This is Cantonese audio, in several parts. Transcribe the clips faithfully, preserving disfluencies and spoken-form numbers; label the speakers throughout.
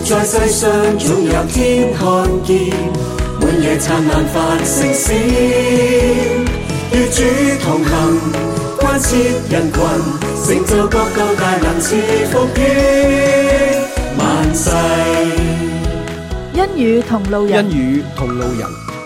Speaker 1: 在世上總有天看見，滿夜燦爛繁星閃，與主同行，關切人群，成就國度大能賜福於萬世。
Speaker 2: 恩雨同路人，
Speaker 3: 恩雨同路人。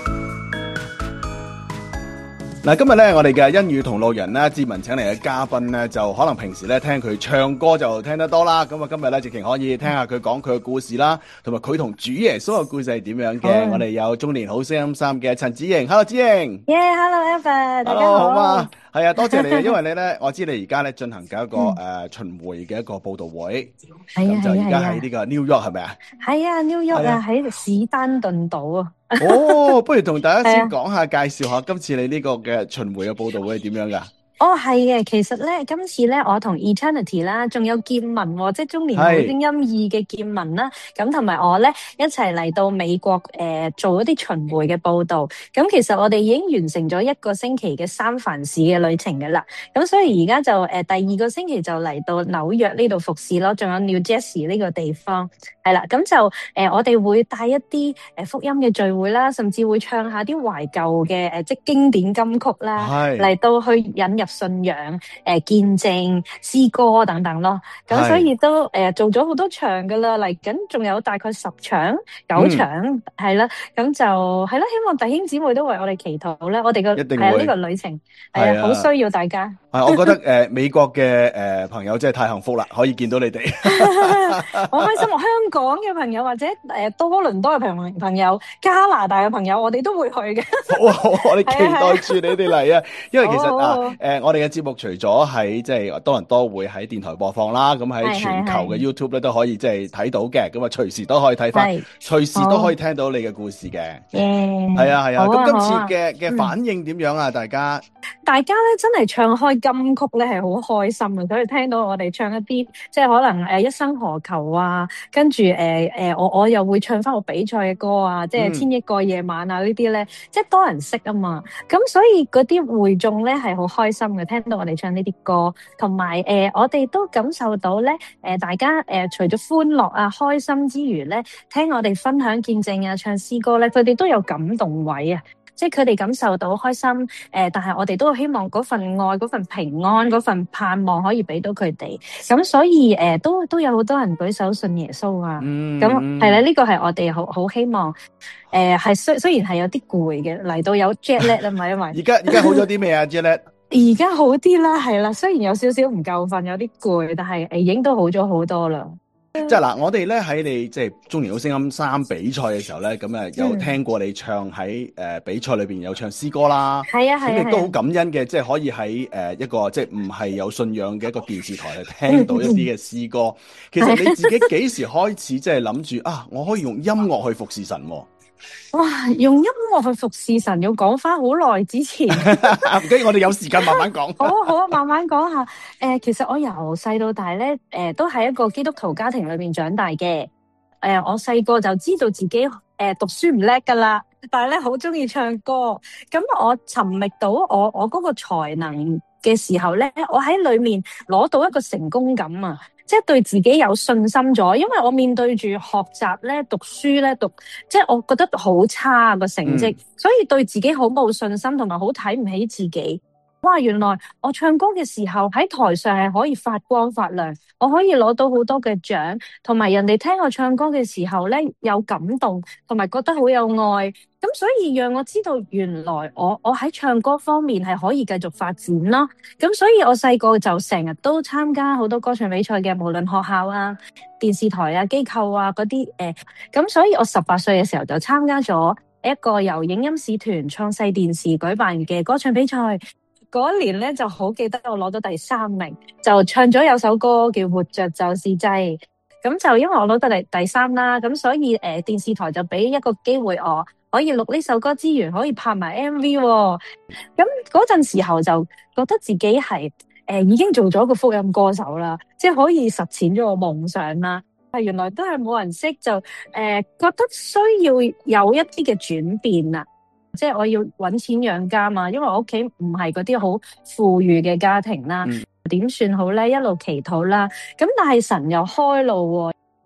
Speaker 3: 嗱，今日咧，我哋嘅恩雨同路人咧，志文請嚟嘅嘉賓咧，就可能平時咧聽佢唱歌就聽得多啦。咁啊，今日咧直情可以聽下佢講佢嘅故事啦，同埋佢同主耶穌嘅故事係點樣嘅。我哋有中年好聲音三嘅陳子瑩 ，Hello 子瑩。
Speaker 2: Yeah，Hello，Evan，大家好。
Speaker 3: 好嘛，係啊，多謝你啊，因為你咧，我知你而家咧進行緊一個誒、嗯呃、巡迴嘅一個佈道會，咁就而家喺呢個 New York 係咪啊？
Speaker 2: 係啊 ，New York 啊，喺史丹頓島啊。
Speaker 3: 哦，不如同大家先講下，介紹下今次你呢個嘅巡迴嘅佈道會係點樣噶？
Speaker 2: 哦，係嘅，其實咧，今次咧，我同 Eternity 啦，仲有劍文、哦，即係中年好聲音二嘅劍文啦，咁同埋我咧一齊嚟到美國誒、呃、做一啲巡迴嘅報道。咁其實我哋已經完成咗一個星期嘅三藩市嘅旅程噶啦。咁所以而家就誒、呃、第二個星期就嚟到紐約呢度服侍咯，仲有 New Jersey 呢個地方係啦。咁就誒、呃、我哋會帶一啲誒福音嘅聚會啦，甚至會唱下啲懷舊嘅誒即係經典金曲啦，嚟到去引入信仰、誒、呃、見證、詩歌等等咯，咁所以都誒、呃、做咗好多場噶啦，嚟緊仲有大概十場、九場係啦，咁、嗯、就係啦，希望弟兄姊妹都為我哋祈禱咧，我哋個係啊呢個旅程係啊好需要大家。
Speaker 3: 係，我覺得誒、呃、美國嘅誒、呃、朋友真係太幸福啦，可以見到你哋。
Speaker 2: 我開心，我香港嘅朋友或者誒、呃、多倫多嘅朋朋友、加拿大嘅朋友，我哋都會去嘅。
Speaker 3: 好啊好啊，我哋期待住你哋嚟啊！因為其實啊誒、呃、我哋嘅節目除咗喺即係多倫多會喺電台播放啦，咁喺全球嘅 YouTube 咧都可以即係睇到嘅，咁啊隨時都可以睇翻，隨時都可以聽到你嘅故事嘅。係啊係啊，咁今次嘅嘅反應點樣啊？大家
Speaker 2: 大家咧真係唱開金曲咧係好開心啊！所以聽到我哋唱一啲即係可能誒一生何求啊，跟住誒誒我我又會唱翻我比賽嘅歌啊，即係千億個夜晚啊呢啲咧，即係多人識啊嘛，咁所以嗰啲會眾咧係好開心嘅，聽到我哋唱呢啲歌，同埋誒我哋都感受到咧誒、呃、大家誒、呃、除咗歡樂啊開心之餘咧，聽我哋分享見證啊唱詩歌咧，佢哋都有感動位啊！即係佢哋感受到開心，誒、呃，但係我哋都希望嗰份愛、嗰份平安、嗰份盼望可以俾到佢哋。咁所以誒、呃，都都有好多人舉手信耶穌啊。咁係啦，呢個係我哋好好希望。誒、呃，係雖雖然係有啲攰嘅，嚟到有 jet lag 啊嘛，因為
Speaker 3: 而家而家好咗啲未啊 jet lag？
Speaker 2: 而家好啲啦，係啦，雖然有少少唔夠瞓，有啲攰，但係誒已經都好咗好多啦。
Speaker 3: 即係嗱，我哋咧喺你即係中年好聲音三比賽嘅時候咧，咁啊有聽過你唱喺誒、呃、比賽裏邊有唱詩歌啦，
Speaker 2: 係啊係啊，
Speaker 3: 亦都好感恩嘅，即係可以喺誒、呃、一個即係唔係有信仰嘅一個電視台嚟聽到一啲嘅詩歌。其實你自己幾時開始即係諗住啊？我可以用音樂去服侍神喎？
Speaker 2: 哇！用音樂去服侍神，要講翻好耐之前。
Speaker 3: 唔緊要，我哋有時間慢慢講。
Speaker 2: 好啊好啊，慢慢講下。誒、呃，其實我由細到大咧，誒、呃，都喺一個基督徒家庭裏邊長大嘅。誒、呃，我細個就知道自己誒、呃、讀書唔叻噶啦，但係咧好中意唱歌。咁我尋覓到我我嗰個才能嘅時候咧，我喺裏面攞到一個成功感啊！即係對自己有信心咗，因為我面對住學習咧、讀書咧、讀，即係我覺得好差個成績，嗯、所以對自己好冇信心，同埋好睇唔起自己。哇！原來我唱歌嘅時候喺台上係可以發光發亮，我可以攞到好多嘅獎，同埋人哋聽我唱歌嘅時候咧有感動，同埋覺得好有愛。咁所以讓我知道原來我我喺唱歌方面係可以繼續發展咯。咁所以我細個就成日都參加好多歌唱比賽嘅，無論學校啊、電視台啊、機構啊嗰啲誒。咁所以我十八歲嘅時候就參加咗一個由影音使團創世電視舉辦嘅歌唱比賽。嗰一年咧就好記得我攞到第三名，就唱咗有首歌叫《活着就是祭》。咁就因為我攞到第第三啦，咁所以誒、呃、電視台就俾一個機會我可以錄呢首歌之餘可以拍埋 M V 喎、哦。咁嗰陣時候就覺得自己係誒、呃、已經做咗個福音歌手啦，即係可以實踐咗個夢想啦。係原來都係冇人識，就誒、呃、覺得需要有一啲嘅轉變啦。即係我要搵錢養家嘛，因為我屋企唔係嗰啲好富裕嘅家庭啦，點、嗯、算好咧？一路祈禱啦，咁但係神又開路喎。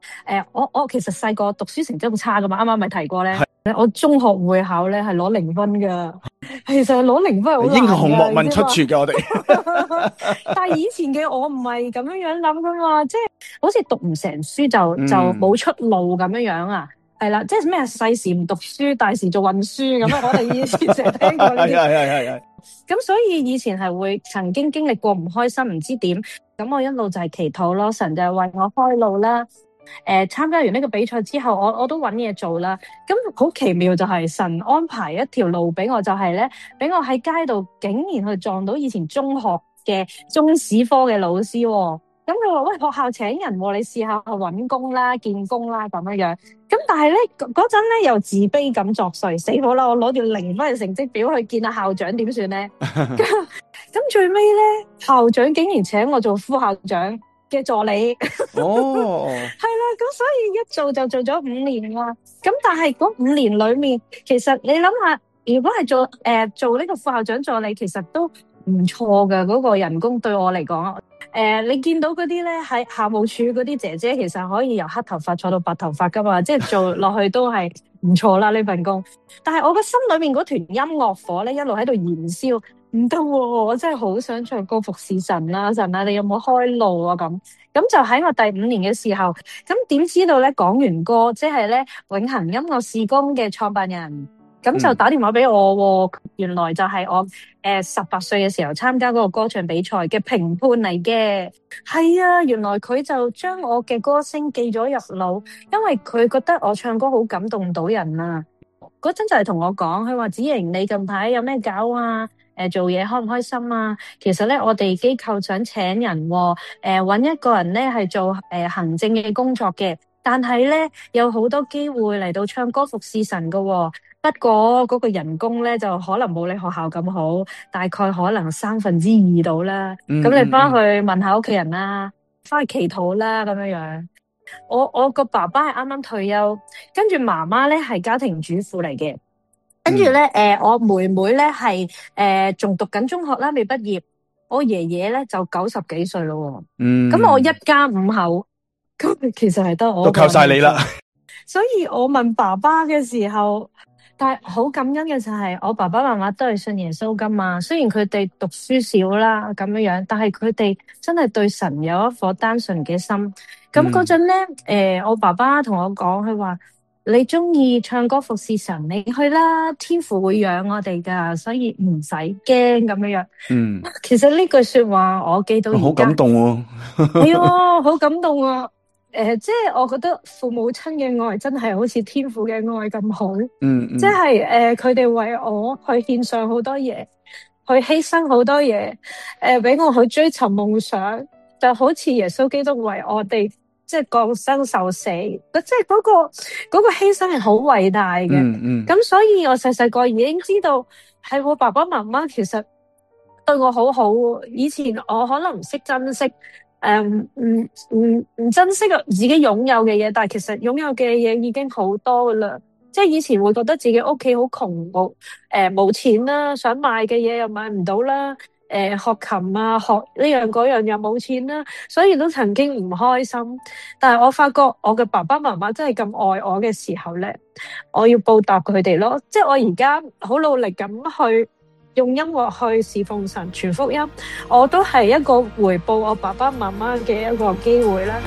Speaker 2: 誒，我我其實細個讀書成績好差噶嘛，啱啱咪提過咧。我中學會考咧係攞零分噶，其實攞零分係好難嘅。英
Speaker 3: 雄莫問出處嘅我哋。
Speaker 2: 但係以前嘅我唔係咁樣樣諗噶嘛，即係好似讀唔成書就、嗯、就冇出路咁樣樣啊。係啦，即係咩細時唔讀書，大時做運輸咁啊！我哋以前成日聽過呢啲。係係係係。咁所以以前係會曾經經歷過唔開心，唔知點，咁我一路就係祈禱咯，神就係為我開路啦。誒、呃，參加完呢個比賽之後，我我都搵嘢做啦。咁好奇妙就係神安排一條路俾我，就係咧俾我喺街度竟然去撞到以前中學嘅中史科嘅老師喎、哦。咁佢話：喂，學校請人喎，你試下去揾工啦、見工啦咁樣樣。咁但係咧嗰陣咧又自卑感作祟，死好啦！我攞住零分嘅成績表去見下校長點算咧？咁最尾咧，校長竟然請我做副校長嘅助理。哦，係啦，咁所以一做就做咗五年啦。咁但係嗰五年裏面，其實你諗下，如果係做誒、呃、做呢個副校長助理，其實都唔錯嘅嗰、嗰個人工對我嚟講。誒、呃，你見到嗰啲咧喺校務處嗰啲姐姐，其實可以由黑頭髮坐到白頭髮噶嘛，即係做落去都係唔錯啦呢份工。但係我個心裏面嗰團音樂火咧，一路喺度燃燒，唔得喎！我真係好想唱歌服侍神啦，神啊，你有冇開路啊？咁咁就喺我第五年嘅時候，咁點知道咧講完歌，即係咧永恆音樂事工嘅創辦人。咁就打電話俾我、嗯，原來就係我誒十八歲嘅時候參加嗰個歌唱比賽嘅評判嚟嘅。係啊，原來佢就將我嘅歌聲記咗入腦，因為佢覺得我唱歌好感動到人啊。嗰陣就係同我講，佢話：子瑩，你近排有咩搞啊？誒、呃，做嘢開唔開心啊？其實咧，我哋機構想請人，誒、呃，搵一個人咧係做誒、呃、行政嘅工作嘅，但係咧有好多機會嚟到唱歌服侍神噶、哦。不過嗰個人工咧就可能冇你學校咁好，大概可能三分之二到啦。咁、嗯、你翻去問下屋企人啦，翻、嗯、去祈禱啦咁樣樣。我我個爸爸係啱啱退休，跟住媽媽咧係家庭主婦嚟嘅，跟住咧誒我妹妹咧係誒仲讀緊中學啦，未畢業。我爺爺咧就九十幾歲咯。嗯，咁我一家五口，咁其實係得我都靠晒你啦。所以我問爸爸嘅時候。但係好感恩嘅就係我爸爸媽媽都係信耶穌噶嘛，雖然佢哋讀書少啦咁樣樣，但係佢哋真係對神有一顆單純嘅心。咁嗰陣咧，誒、嗯呃，我爸爸同我講，佢話你中意唱歌服侍神，你去啦，天父會養我哋噶，所以唔使驚咁樣樣。嗯，其實呢句說話我記到而家好感動喎，係啊，好感動啊。誒、呃，即係我覺得父母親嘅愛真係好似天父嘅愛咁好，嗯，嗯即係誒，佢、呃、哋為我去獻上好多嘢，去犧牲好多嘢，誒、呃，俾我去追尋夢想，就好似耶穌基督為我哋即係降生受死，即係嗰、那個嗰、那個犧牲係好偉大嘅，嗯嗯，咁所以我細細個已經知道係我爸爸媽媽其實對我好好，以前我可能唔識珍惜。誒，唔唔唔珍惜自己擁有嘅嘢，但係其實擁有嘅嘢已經好多噶啦。即係以前會覺得自己屋企好窮，冇誒冇錢啦，想買嘅嘢又買唔到啦。誒、呃，學琴啊，學呢樣嗰樣又冇錢啦，所以都曾經唔開心。但係我發覺我嘅爸爸媽媽真係咁愛我嘅時候咧，我要報答佢哋咯。即係我而家好努力咁去。用音樂去侍奉神傳福音，我都係一個回報我爸爸媽媽嘅一個機會啦。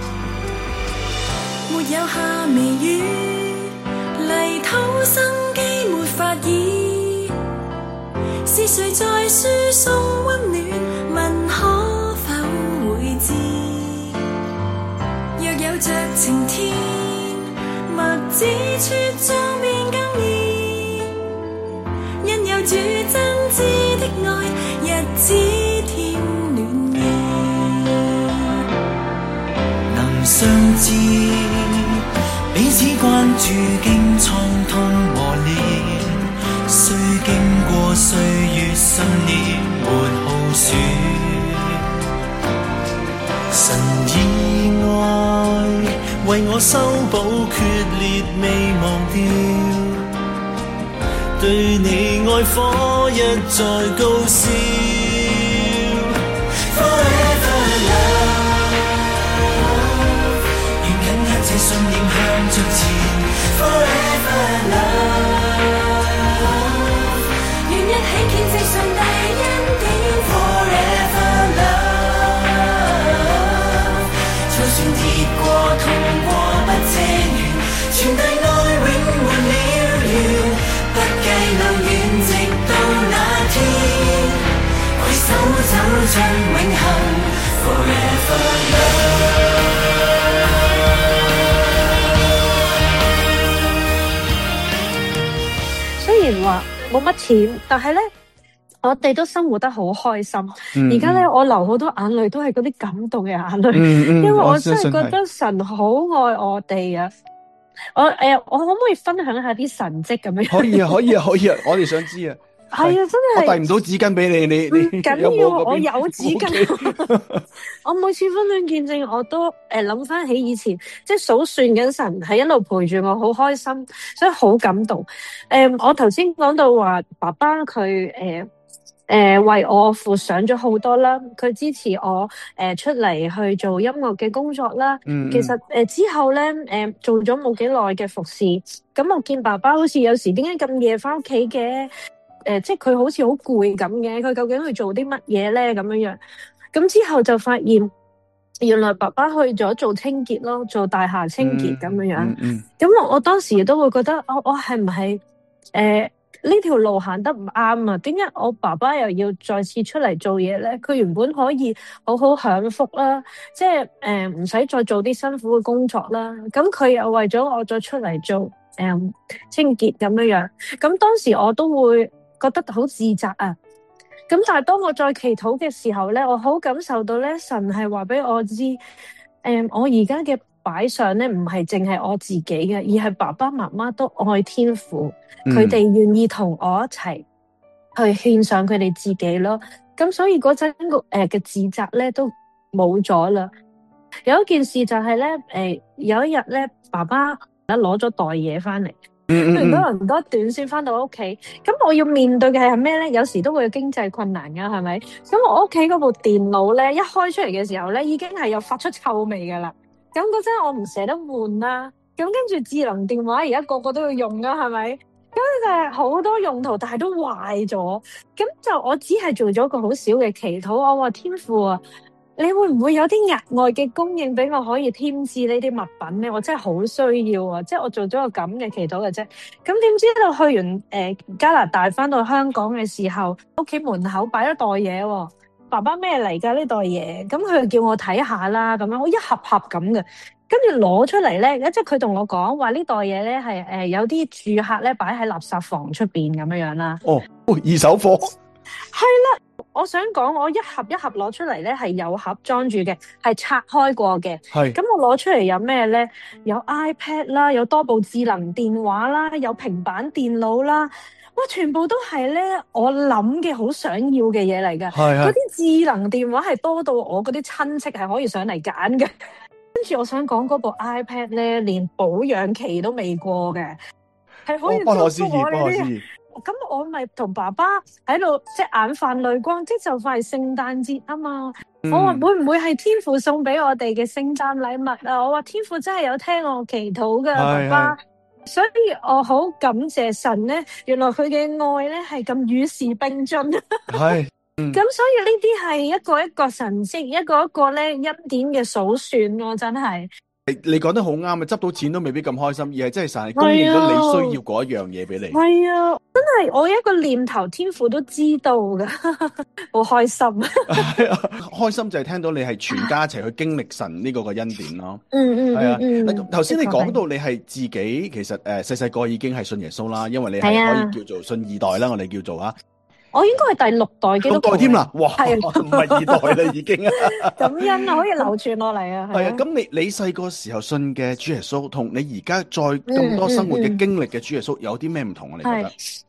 Speaker 2: 沒有夏微雨，泥土生機沒法醫，是誰在輸送溫暖？問可否會知？若有着晴天，麥子茁壯變更易。因有主真摯的愛，日子添暖意。能相知，彼此關注，經創痛磨練，雖經過歲月新年沒耗損，神以愛為我修補決裂未忘掉。對你愛火一再高燒 Forever love 願緊緊
Speaker 1: 念向着前 Forever love 願一起見證上帝恩典 Forever love 就算跌過痛過不謝完傳遞愛永沒了緣不計路遠直到那天攜手走進永恆 Forever love
Speaker 2: 雖然話冇乜錢，但係咧，我哋都生活得好開心。而家咧，我流好多眼淚，都係嗰啲感動嘅眼淚，
Speaker 3: 嗯嗯、
Speaker 2: 因為我真係覺得神好愛我哋啊！我誒、呃，我可唔可以分享下啲神蹟咁樣？
Speaker 3: 可以啊，可以啊，可以啊，我哋想知啊。
Speaker 2: 係啊，真係
Speaker 3: 我遞唔到紙巾俾你，你你
Speaker 2: 唔緊要，我有紙巾。我每次分享見證，我都誒諗翻起以前，即係數算緊神係一路陪住我，好開心，所以好感動。誒、呃，我頭先講到話，爸爸佢誒誒為我付上咗好多啦，佢支持我誒、呃、出嚟去做音樂嘅工作啦。
Speaker 3: 嗯嗯
Speaker 2: 其實誒、呃、之後咧誒、呃、做咗冇幾耐嘅服侍，咁我見爸爸好似有時點解咁夜翻屋企嘅？誒、呃，即係佢好似好攰咁嘅，佢究竟去做啲乜嘢咧？咁樣樣，咁之後就發現，原來爸爸去咗做清潔咯，做大廈清潔咁樣樣。咁、
Speaker 3: 嗯嗯
Speaker 2: 嗯、我我當時都會覺得，我我係唔係誒呢條路行得唔啱啊？點解我爸爸又要再次出嚟做嘢咧？佢原本可以好好享福啦，即係誒唔使再做啲辛苦嘅工作啦。咁佢又為咗我再出嚟做誒、呃、清潔咁樣樣。咁當時我都會覺得好自責啊！咁但係當我再祈禱嘅時候咧，我好感受到咧，神係話俾我知，誒、嗯，我而家嘅擺上咧，唔係淨係我自己嘅，而係爸爸媽媽都愛天父，佢哋願意同我一齊去獻上佢哋自己咯。咁所以嗰陣個誒嘅自責咧都冇咗啦。有一件事就係咧，誒、呃，有一日咧，爸爸咧攞咗袋嘢翻嚟。
Speaker 3: 嗯
Speaker 2: 多倫多短線翻到屋企，咁我要面對嘅係咩咧？有時都會有經濟困難噶，係咪？咁我屋企嗰部電腦咧，一開出嚟嘅時候咧，已經係有發出臭味噶啦。咁嗰陣我唔捨得換啦。咁跟住智能電話而家個個都要用噶，係咪？咁就係好多用途，但係都壞咗。咁就我只係做咗個好少嘅祈禱，我話天父啊，你會唔會有啲額外嘅供應俾我可以添置呢啲物品咧？我真係好需要啊！即係我做咗個咁嘅祈禱嘅啫。咁點知道去完誒、呃、加拿大翻到香港嘅時候，屋企門口擺咗袋嘢喎。爸爸咩嚟㗎呢袋嘢？咁佢就叫我睇下啦，咁樣我一盒盒咁嘅，跟住攞出嚟咧，即係佢同我講話呢袋嘢咧係誒有啲住客咧擺喺垃圾房出邊咁樣樣啦。
Speaker 3: 哦，二手貨。
Speaker 2: 係啦。我想講，我一盒一盒攞出嚟咧，係有盒裝住嘅，係拆開過嘅。係咁，我攞出嚟有咩咧？有 iPad 啦，有多部智能電話啦，有平板電腦啦，哇！全部都係咧，我諗嘅好想要嘅嘢嚟㗎。係係。嗰啲智能電話係多到我嗰啲親戚係可以上嚟揀嘅。跟住我想講嗰部 iPad 咧，連保養期都未過嘅，係可以祝福我呢啲。不可思議，不可思議。咁我咪同爸爸喺度即係眼泛淚光，即係就快係聖誕節啊嘛！嗯、我話會唔會係天父送俾我哋嘅聖誕禮物啊？我話天父真係有聽我祈禱噶，爸爸，所以我好感謝神咧，原來佢嘅愛咧係咁與時並進。係，咁、嗯、所以呢啲係一個一個神蹟，一個一個咧恩典嘅數算咯，真係。
Speaker 3: 你講得好啱啊！執到錢都未必咁開心，而係真係神係供應咗你需要嗰一樣嘢俾你。係啊，
Speaker 2: 真係我一個念頭，天父都知道噶，好開心。
Speaker 3: 開心就係聽到你係全家一齊去經歷神呢個嘅恩典咯。
Speaker 2: 嗯嗯，
Speaker 3: 係啊。
Speaker 2: 嗯，
Speaker 3: 頭先你講到你係自己，其實誒細細個已經係信耶穌啦，因為你係可以叫做信二代啦，我哋叫做啊。
Speaker 2: 我應該係第六代基督徒。六代添啦，哇，係唔係二代啦已經啊！感恩啊，可以流傳落嚟啊。係啊，
Speaker 3: 咁你你細個時候信嘅主耶穌，同你而家再咁多生活嘅經歷嘅主耶穌，有啲咩唔同啊？你覺得？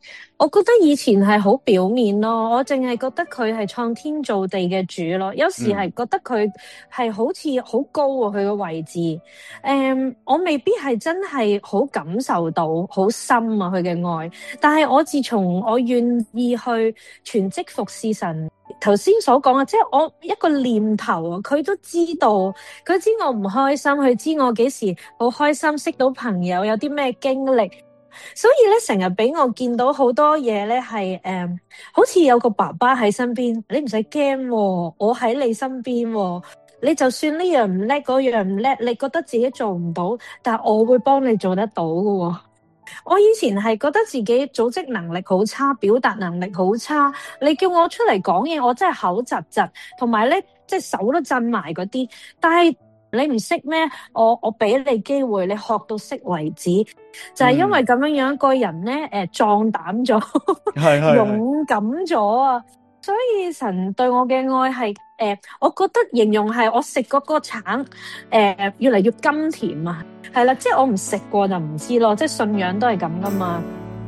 Speaker 2: 我覺得以前係好表面咯，我淨係覺得佢係創天造地嘅主咯。有時係覺得佢係好似好高啊，佢個位置。誒、嗯，我未必係真係好感受到好深啊佢嘅愛。但係我自從我願意去全職服侍神，頭先所講嘅，即係我一個念頭啊，佢都知道，佢知我唔開心，佢知我幾時好開心，識到朋友有啲咩經歷。所以咧，成日俾我見到好多嘢咧，係誒，好似有個爸爸喺身邊，你唔使驚，我喺你身邊，你就算呢樣唔叻，嗰樣唔叻，你覺得自己做唔到，但係我會幫你做得到㗎。我以前係覺得自己組織能力好差，表達能力好差，你叫我出嚟講嘢，我真係口窒窒，同埋咧，即係手都震埋嗰啲，但係。你唔識咩？我我俾你機會，你學到識為止，就係、是、因為咁樣樣，個人咧誒壯膽咗，
Speaker 3: 係係
Speaker 2: 勇敢咗啊！所以神對我嘅愛係誒、呃，我覺得形容係我食嗰個橙誒、呃，越嚟越甘甜啊！係啦，即係我唔食過就唔知咯，即係信仰都係咁噶嘛。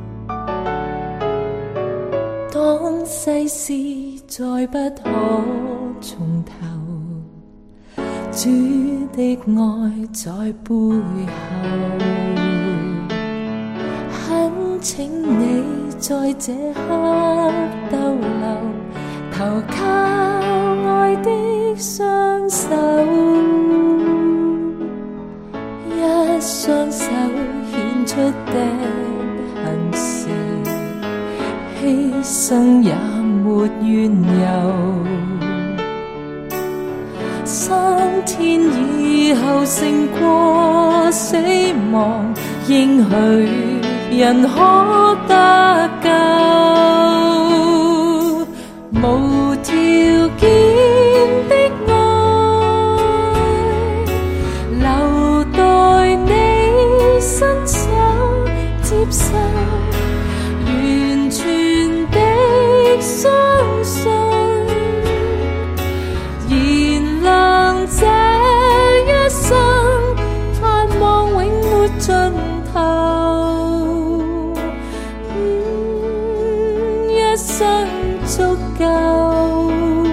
Speaker 1: 當世事再不可從頭，主的愛在背後，懇請你在這刻逗留，投靠愛的雙手，一雙手顯出的行事，犧牲也沒緣由。三天以後勝過死亡，應許人可得救，無條件的愛，留待你伸手接受，完全的相信。這一生盼望永沒盡頭，嗯，一生足夠。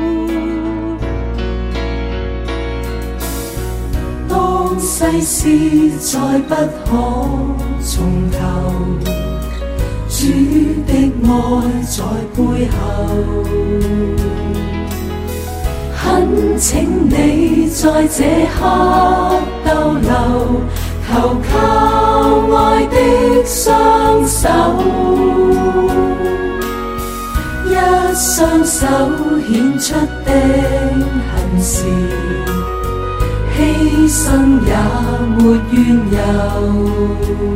Speaker 1: 當世事再不可從頭，主的愛在背後，懇請你在這刻逗留，投靠愛的雙手，一雙手顯出的行事，犧牲也沒緣由。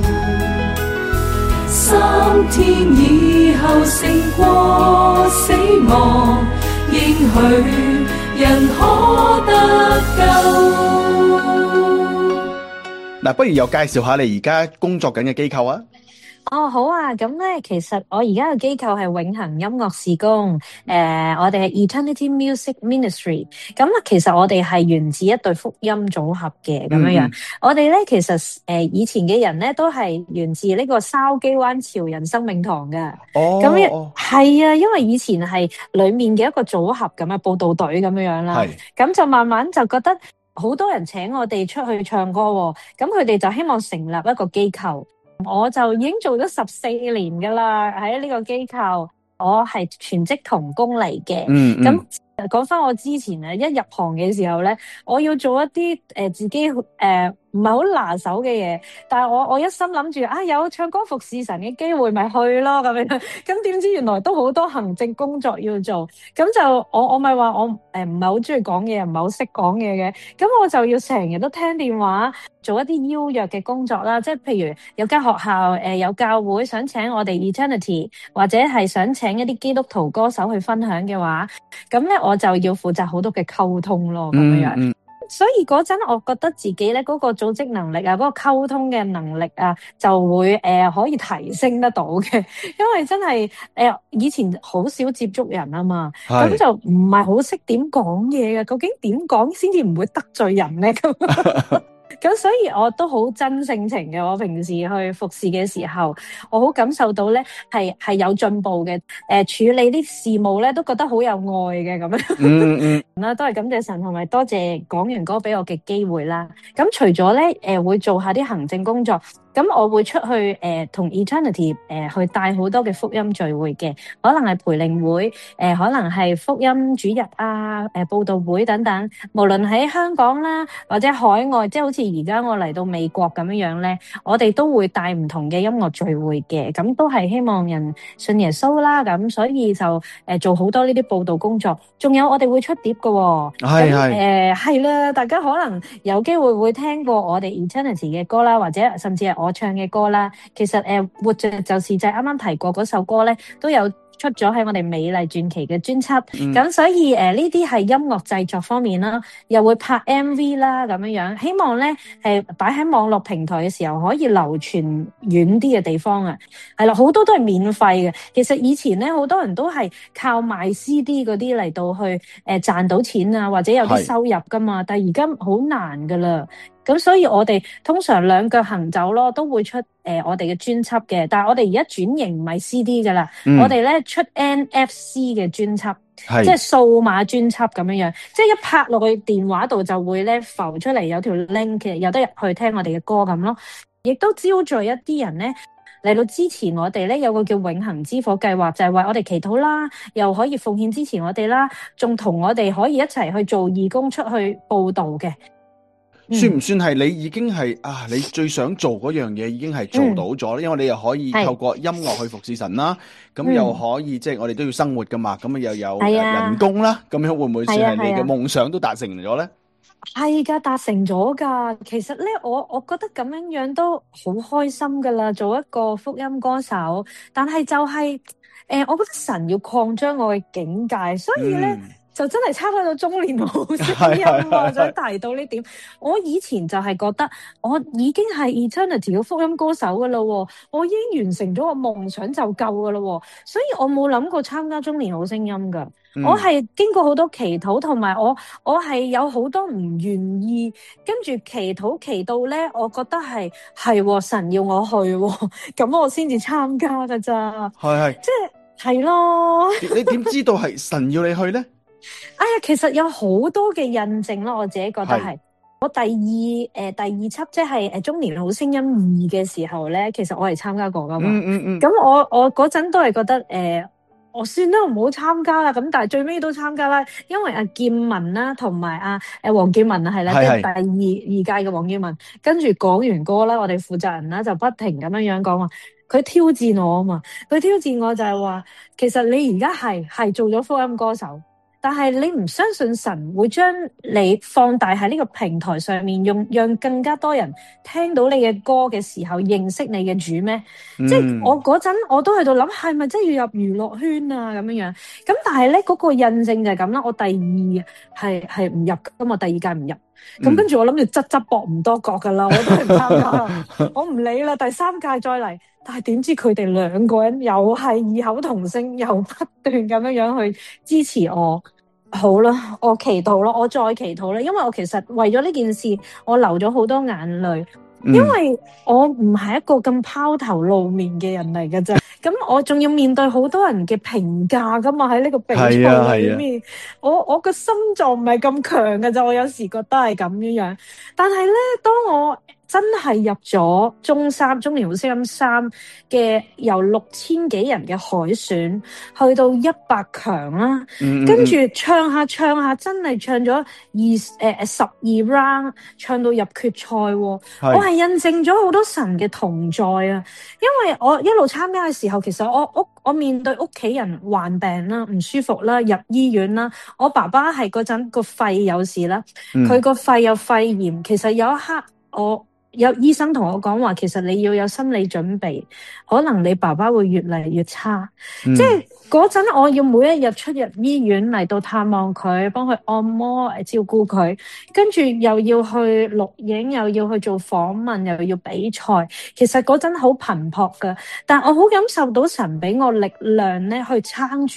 Speaker 1: 三天以後勝過死亡，應許人可得救。
Speaker 3: 嗱，不如又介紹下你而家工作緊嘅機構啊？
Speaker 2: 哦，好啊，咁咧，其實我而家嘅機構係永恆音樂事工，誒、呃，我哋係 Eternity Music Ministry。咁啊，其實我哋係源自一對福音組合嘅咁樣樣。嗯、我哋咧其實誒、呃、以前嘅人咧都係源自呢個筲箕灣潮人生命堂嘅。哦，咁係啊，因為以前係裡面嘅一個組合咁啊，佈道隊咁樣樣啦。係。咁就慢慢就覺得好多人請我哋出去唱歌喎，咁佢哋就希望成立一個機構。我就已經做咗十四年噶啦，喺呢個機構，我係全職同工嚟嘅。嗯，咁講翻我之前啊，一入行嘅時候咧，我要做一啲誒、呃、自己誒。呃唔係好拿手嘅嘢，但係我我一心諗住啊，有唱歌服侍神嘅機會咪去咯咁樣，咁點知原來都好多行政工作要做，咁就我我咪話我誒唔係好中意講嘢，唔係好識講嘢嘅，咁我就要成日都聽電話，做一啲邀約嘅工作啦，即係譬如有間學校誒、呃、有教會想請我哋 Eternity， 或者係想請一啲基督徒歌手去分享嘅話，咁咧我就要負責好多嘅溝通咯咁樣。嗯嗯所以嗰陣，我覺得自己咧嗰個組織能力啊，嗰個溝通嘅能力啊，就會誒、呃、可以提升得到嘅。因為真係誒、呃、以前好少接觸人啊嘛，咁就唔係好識點講嘢嘅。究竟點講先至唔會得罪人咧？咁咁所以我都好真性情嘅。我平時去服侍嘅時候，我好感受到咧係係有進步嘅。誒、呃、處理啲事務咧都覺得好有愛嘅咁樣。
Speaker 3: 嗯嗯。
Speaker 2: 啦，都係感謝神同埋多謝講完歌俾我嘅機會啦。咁除咗咧誒會做下啲行政工作，咁我會出去誒同、呃、Eternity 誒、呃、去帶好多嘅福音聚會嘅，可能係培靈會，誒、呃、可能係福音主日啊，誒、呃、佈道會等等。無論喺香港啦，或者海外，即係好似而家我嚟到美國咁樣樣咧，我哋都會帶唔同嘅音樂聚會嘅，咁都係希望人信耶穌啦。咁所以就誒、呃、做好多呢啲佈道工作，仲有我哋會出碟嘅、哦，
Speaker 3: 係係
Speaker 2: 誒係啦，大家可能有機會會聽過我哋 Eternity 嘅歌啦，或者甚至係我唱嘅歌啦。其實誒、呃、活着就是就係啱啱提過嗰首歌咧，都有出咗喺我哋美麗傳奇嘅專輯。咁、嗯、所以誒呢啲係音樂製作方面啦，又會拍 M V 啦咁樣樣，希望咧係擺喺網絡平台嘅時候可以流傳遠啲嘅地方啊。係啦，好多都係免費嘅。其實以前咧好多人都係靠賣 C D 嗰啲嚟到去誒、呃、賺到錢啊，或者有啲收入噶嘛。但係而家好難噶啦。咁所以我哋通常兩腳行走咯，都會出誒、呃、我哋嘅專輯嘅。但係我哋而家轉型唔係 C D 噶啦，嗯、我哋咧出 N F C 嘅專輯，即係數碼專輯咁樣樣，即係一拍落去電話度就會咧浮出嚟有條 link 嘅，有得入去聽我哋嘅歌咁咯。亦都招聚一啲人咧嚟到支持我哋咧，有個叫永恆之火計劃，就係、是、為我哋祈禱啦，又可以奉獻支持我哋啦，仲同我哋可以一齊去做義工出去報道嘅。
Speaker 3: 算唔算係你已經係啊？你最想做嗰樣嘢已經係做到咗、嗯、因為你又可以透過音樂去服侍神啦，咁、嗯、又可以即係、就是、我哋都要生活噶嘛，咁又有人工啦，咁、啊、樣會唔會算係你嘅夢想都達成咗咧？
Speaker 2: 係噶，達成咗噶。其實咧，我我覺得咁樣樣都好開心噶啦，做一個福音歌手。但係就係、是、誒、呃，我覺得神要擴張我嘅境界，所以咧。嗯就真係參加到中年好聲音啊！我想提到呢點，我以前就係覺得我已經係 Eternity 嘅福音歌手噶啦，我已經完成咗個夢想就夠噶啦，所以我冇諗過參加中年好聲音噶。嗯、我係經過好多祈禱，同埋我我係有好多唔願意，跟住祈禱祈到咧，我覺得係係神要我去，咁我先至參加噶咋。係係，即係係咯。
Speaker 3: 你點知道係神要你去咧？
Speaker 2: 哎呀，其實有好多嘅印證咯，我自己覺得係我第二誒、呃、第二輯即係誒中年好聲音二嘅時候咧，其實我係參加過噶嘛。嗯嗯嗯。咁我我嗰陣都係覺得誒、呃，我算啦，唔好參加啦。咁但係最尾都參加啦，因為阿建文啦，同埋阿誒黃建文啊，係啦，即係第二二屆嘅黃建文，跟住講完歌啦，我哋負責人啦就不停咁樣樣講話，佢挑戰我啊嘛，佢挑戰我就係話，其實你而家係係做咗福音歌手。但係你唔相信神會將你放大喺呢個平台上面，用讓更加多人聽到你嘅歌嘅時候認識你嘅主咩？嗯、即係我嗰陣我都喺度諗，係咪真係要入娛樂圈啊咁樣樣？咁但係咧嗰個印證就係咁啦。我第二係係唔入，咁我第二屆唔入。咁跟住我諗住側側膊唔多覺噶啦，我都係唔參加啦，我唔理啦。第三屆再嚟，但係點知佢哋兩個人又係異口同聲，又不斷咁樣樣去支持我。好啦，我祈禱咯，我再祈禱啦，因為我其實為咗呢件事，我流咗好多眼淚，因為我唔係一個咁拋頭露面嘅人嚟㗎啫。咁我仲要面對好多人嘅評價噶嘛，喺呢個比賽裏面，啊啊、我我個心臟唔係咁強㗎咋，我有時覺得係咁樣樣。但係咧，當我真係入咗中三中年好聲音三嘅由六千幾人嘅海選去到一百強啦，嗯嗯跟住唱下唱下真係唱咗二誒十二 round 唱到入決賽，啊，是我係印證咗好多神嘅同在啊！因為我一路參加嘅時候，其實我屋我面對屋企人患病啦，唔舒服啦，入醫院啦，我爸爸係嗰陣個肺有事啦，佢個、嗯、肺有肺炎，其實有一刻我。有醫生同我講話，其實你要有心理準備，可能你爸爸會越嚟越差。嗯、即係嗰陣，我要每一日出入醫院嚟到探望佢，幫佢按摩，照顧佢，跟住又要去錄影，又要去做訪問，又要比賽。其實嗰陣好頻撲㗎，但我好感受到神俾我力量咧，去撐住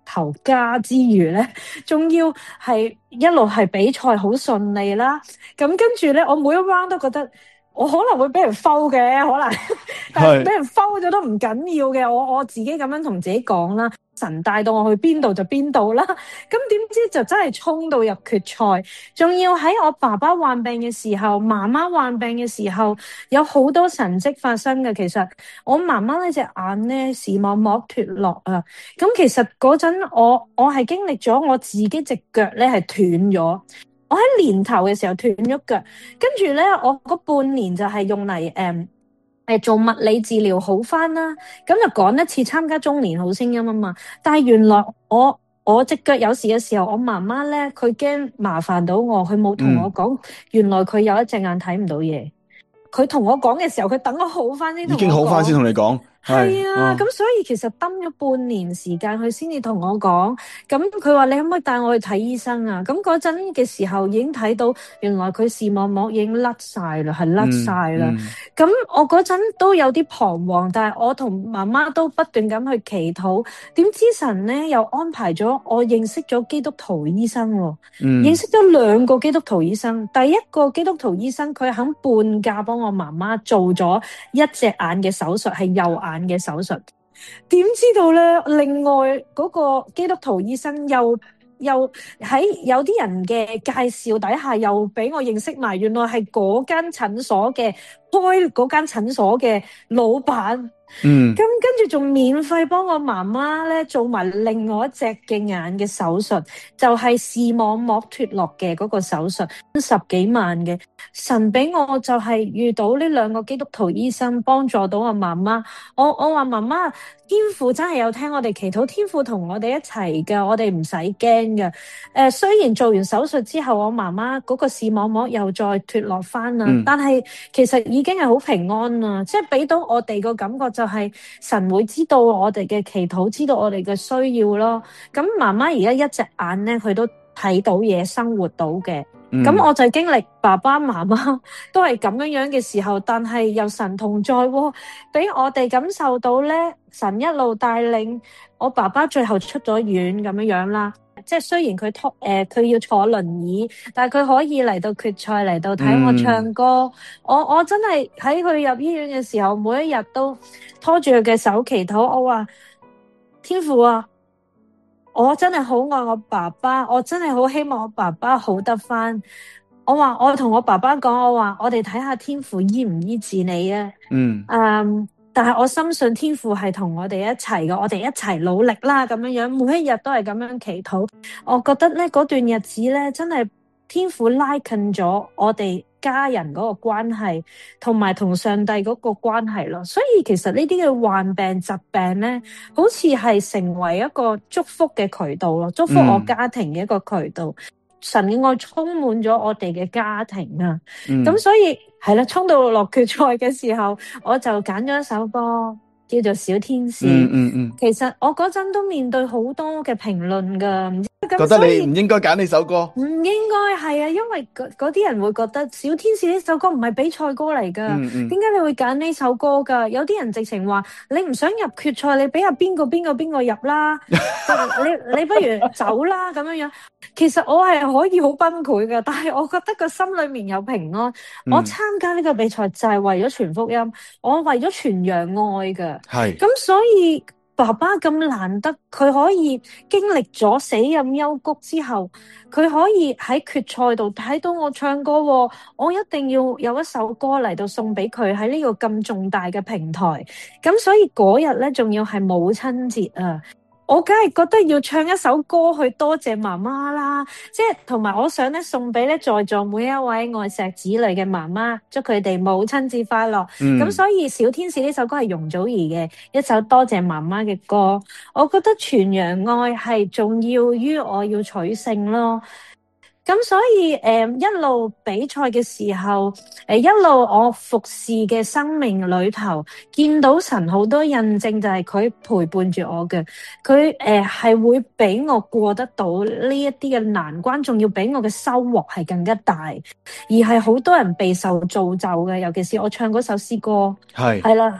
Speaker 2: 頭家之餘咧，仲要係一路係比賽好順利啦。咁跟住咧，我每一 round 都覺得我可能會俾人 foul 嘅，可能，但係俾人 foul 咗都唔緊要嘅。我我自己咁樣同自己講啦，神帶到我去邊度就邊度啦。咁點知就真係衝到入決賽，仲要喺我爸爸患病嘅時候，媽媽患病嘅時候，有好多神蹟發生嘅。其實我媽媽呢隻眼咧視網膜脫落啊，咁其實嗰陣我我係經歷咗我自己隻腳咧係斷咗。我喺年頭嘅時候斷咗腳，跟住咧我嗰半年就係用嚟誒誒做物理治療好返啦，咁就趕一次參加中年好聲音啊嘛。但係原來我我隻腳有事嘅時候，我媽媽咧佢驚麻煩到我，佢冇同我講，原來佢有一隻眼睇唔到嘢。佢同我講嘅時候，佢等我好返先同我講。
Speaker 3: 已經好返先同你講。
Speaker 2: 係啊，咁、哦、所以其實蹲咗半年時間，佢先至同我講。咁佢話你可唔可以帶我去睇醫生啊？咁嗰陣嘅時候已經睇到，原來佢視網膜已經甩晒啦，係甩晒啦。咁、嗯嗯、我嗰陣都有啲彷徨，但係我同媽媽都不斷咁去祈禱。點知神咧又安排咗我認識咗基督徒醫生喎、嗯，認識咗兩個基督徒醫生。第一個基督徒醫生佢肯半價幫我媽媽做咗一隻眼嘅手術，係右眼嘅手術。點知道咧，另外嗰個基督徒醫生又又喺有啲人嘅介紹底下，又俾我認識埋，原來係嗰間診所嘅開嗰間診所嘅老闆。嗯，咁跟住仲免費幫我媽媽咧做埋另外一隻嘅眼嘅手術，就係視網膜脫落嘅嗰個手術，十幾萬嘅。神俾我就係遇到呢兩個基督徒醫生，幫助到我媽媽。我我話媽媽，天父真係有聽我哋祈禱，天父同我哋一齊㗎，我哋唔使驚㗎。誒，雖然做完手術之後，我媽媽嗰個視網膜又再脫落翻啦、嗯，但係其實已經係好平安啦，即係俾到我哋個感覺就係神會知道我哋嘅祈禱，知道我哋嘅需要咯。咁媽媽而家一隻眼咧，佢都睇到嘢，生活到嘅。咁、嗯、我就經歷爸爸媽媽都係咁樣樣嘅時候，但係又神同在喎，俾我哋感受到咧，神一路帶領我爸爸最後出咗院咁樣樣啦。即係雖然佢拖誒佢要坐輪椅，但係佢可以嚟到決賽，嚟到睇我唱歌。嗯、我我真係喺佢入醫院嘅時候，每一日都拖住佢嘅手祈禱。我話天父啊，我真係好愛我爸爸，我真係好希望我爸爸好得返。我話我同我爸爸講，我話我哋睇下天父醫唔醫治你啊。嗯。Um, 但係我深信天父係同我哋一齊嘅，我哋一齊努力啦，咁樣樣，每一日都係咁樣祈禱。我覺得咧嗰段日子咧，真係天父拉近咗我哋家人嗰個關係，同埋同上帝嗰個關係咯。所以其實呢啲嘅患病疾病咧，好似係成為一個祝福嘅渠道咯，祝福我家庭嘅一個渠道。嗯、神嘅愛充滿咗我哋嘅家庭啊，咁、嗯、所以係啦，衝到落決賽嘅時候，我就揀咗一首歌叫做《小天使》。嗯嗯嗯。其實我嗰陣都面對好多嘅評論噶，唔知咁。覺得你唔應該揀呢首歌？唔應該係啊，因為嗰啲人會覺得《小天使》呢首歌唔係比賽歌嚟噶，點、嗯、解、嗯、你會揀呢首歌噶？有啲人直情話你唔想入決賽，你俾下邊個邊個邊個入啦，你你不如走啦咁樣樣。其實我係可以好崩潰嘅，但係我覺得個心裏面有平安。嗯、我參加呢個比賽就係為咗傳福音，我為咗傳揚愛嘅。係咁，所以爸爸咁難得，佢可以經歷咗死蔭幽谷之後，佢可以喺決賽度睇到我唱歌。我一定要有一首歌嚟到送俾佢喺呢個咁重大嘅平台。咁所以嗰日咧，仲要係母親節啊！我梗係覺得要唱一首歌去多謝媽媽啦，即係同埋我想咧送俾咧在座每一位愛錫子女嘅媽媽，祝佢哋母親節快樂。咁、嗯、所以小天使呢首歌係容祖兒嘅一首多謝媽媽嘅歌，我覺得傳揚愛係重要於我要取勝咯。咁所以誒、呃、一路比賽嘅時候，誒、呃、一路我服侍嘅生命裏頭，見到神好多印證，就係佢陪伴住我嘅，佢誒係會俾我過得到呢一啲嘅難關，仲要俾我嘅收穫係更加大，而係好多人備受造就嘅，尤其是我唱嗰首詩歌，係係啦。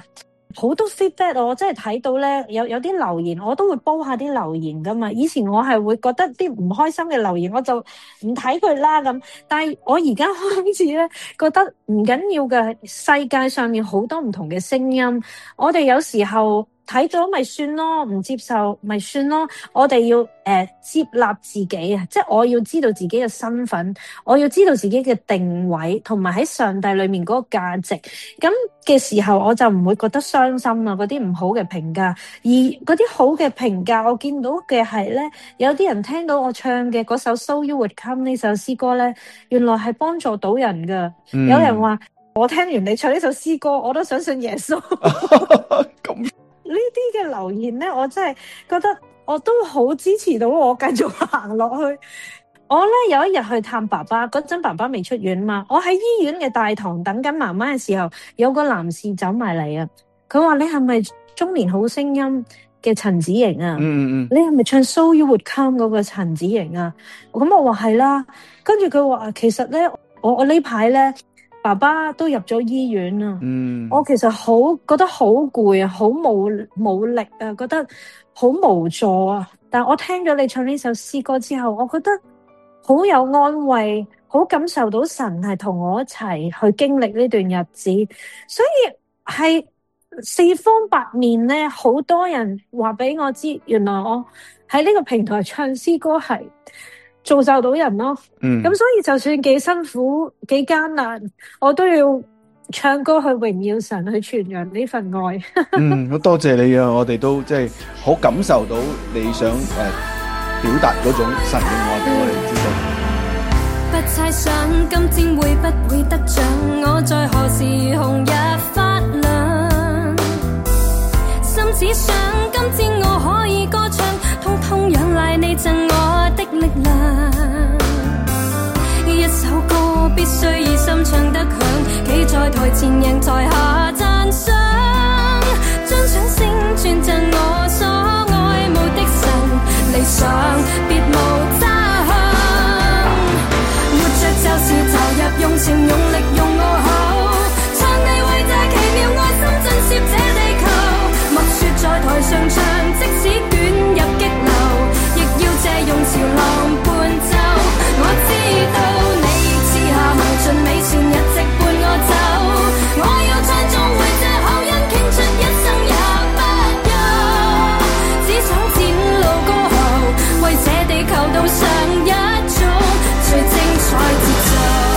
Speaker 2: 好多 feedback，我真係睇到咧，有有啲留言，我都會煲下啲留言噶嘛。以前我係會覺得啲唔開心嘅留言，我就唔睇佢啦咁。但係我而家開始咧，覺得唔緊要嘅，世界上面好多唔同嘅聲音，我哋有時候睇咗咪算咯，唔接受咪算咯。我哋要誒、呃、接納自己啊，即係我要知道自己嘅身份，我要知道自己嘅定位，同埋喺上帝裏面嗰個價值。咁嘅時候，我就唔會覺得傷心啊。嗰啲唔好嘅評價，而嗰啲好嘅評價，我見到嘅係咧，有啲人聽到我唱嘅嗰首《So You Would Come》呢首詩歌咧，原來係幫助到人噶。嗯、有人話我聽完你唱呢首詩歌，我都想信耶穌。咁呢啲嘅留言咧，我真係覺得我都好支持到我繼續行落去。我咧有一日去探爸爸，嗰陣爸爸未出院嘛，我喺醫院嘅大堂等緊媽媽嘅時候，有個男士走埋嚟啊，佢話你係咪中年好聲音嘅陳子瑩啊？嗯嗯，你係咪唱 So You Would Come 嗰個陳子瑩啊？咁我話係啦，跟住佢話其實咧，我我呢排咧。爸爸都入咗醫院啊！嗯，我其實好覺得好攰啊，好冇冇力啊，覺得好無助啊。但係我聽咗你唱呢首詩歌之後，我覺得好有安慰，好感受到神係同我一齊去經歷呢段日子，所以係四方八面咧，好多人話俾我知，原來我喺呢個平台唱詩歌係造就到人咯，嗯，咁所以就算幾辛苦幾艱難，我都要唱歌去榮耀神，去傳揚呢份愛。
Speaker 3: 嗯，好多謝你啊！我哋都即係好感受到你想誒、呃、表達嗰種神嘅愛俾我哋知道。
Speaker 1: 不猜想今天會不會得獎，我在何時紅日發亮？心只想今天我可以歌唱，通通仰賴你贈我的力量。一首歌必須以心唱得響，企在台前人台下讚賞，將掌聲轉贈我所愛慕的神，理想別無他向。活着就是投入，用情用力用我口，唱你偉大奇妙愛心震懾這地球。默說在台上唱，即使捲入激流，亦要借用潮浪伴奏。我知道你賜下無盡美善，一直伴我走。我要唱頌回這口音，傾出一生也不休。只想展露歌喉，為這地球道上一種最精彩節奏。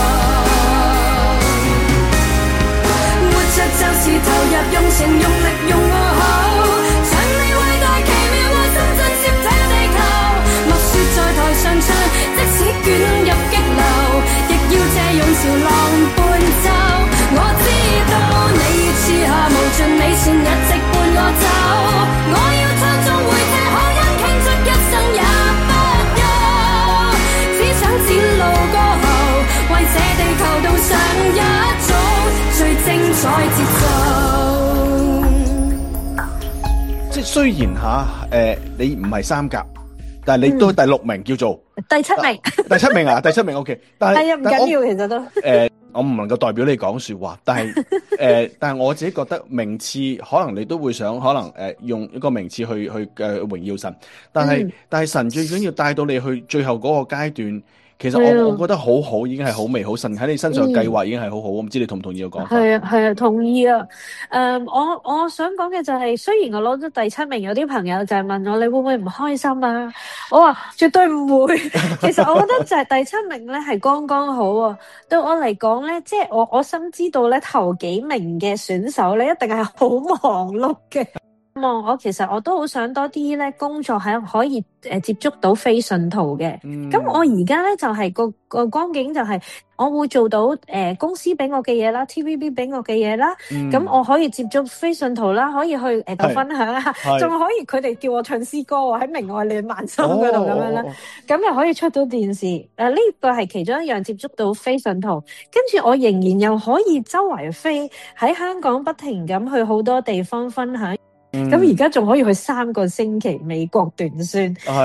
Speaker 1: 活着就是投入，用情用力用我口，唱你偉大奇妙愛心震懾這地球。默說在台上唱，即使捲入激流，亦要借用潮浪伴奏。我知道你賜下無盡美善，一直伴我走。我要唱頌回這口音，傾出一生也不休。只想展露歌喉，為這地球道上一種最精彩節奏。
Speaker 3: 即係雖然吓，誒、呃，你唔係三甲，但係你都第六名，叫做、
Speaker 2: 嗯、第七名，
Speaker 3: 第七名啊，第七名 OK。但係
Speaker 2: 係啊，唔緊要，其實都誒、
Speaker 3: 呃，我唔能夠代表你講說話，但係誒、呃，但係我自己覺得名次可能你都會想，可能誒、呃、用一個名次去去誒榮耀神，但係、嗯、但係神最緊要帶到你去最後嗰個階段。其實我我覺得好好，已經係好美好，神喺你身上嘅計劃已經係好好，我唔知你同唔同意我講法？
Speaker 2: 係啊係啊，同意啊。誒、呃，我我想講嘅就係、是，雖然我攞咗第七名，有啲朋友就係問我，你會唔會唔開心啊？我話絕對唔會。其實我覺得就係第七名咧係剛剛好啊。對我嚟講咧，即係我我深知道咧頭幾名嘅選手咧一定係好忙碌嘅。我其實我都好想多啲咧工作係可以誒接觸到非信徒嘅，咁、嗯、我而家咧就係、是、個個光景就係我會做到誒、呃、公司俾我嘅嘢啦 ，T V B 俾我嘅嘢啦，咁、嗯、我可以接觸非信徒啦，可以去誒度、呃、分享啦，仲可以佢哋叫我唱詩歌喎，喺明愛戀萬心嗰度咁樣啦，咁、哦、又可以出到電視，誒、呃、呢、這個係其中一樣接觸到非信徒，跟住我仍然又可以周圍飛喺香港不停咁去好多地方分享。咁而家仲可以去三個星期美國短宣，咁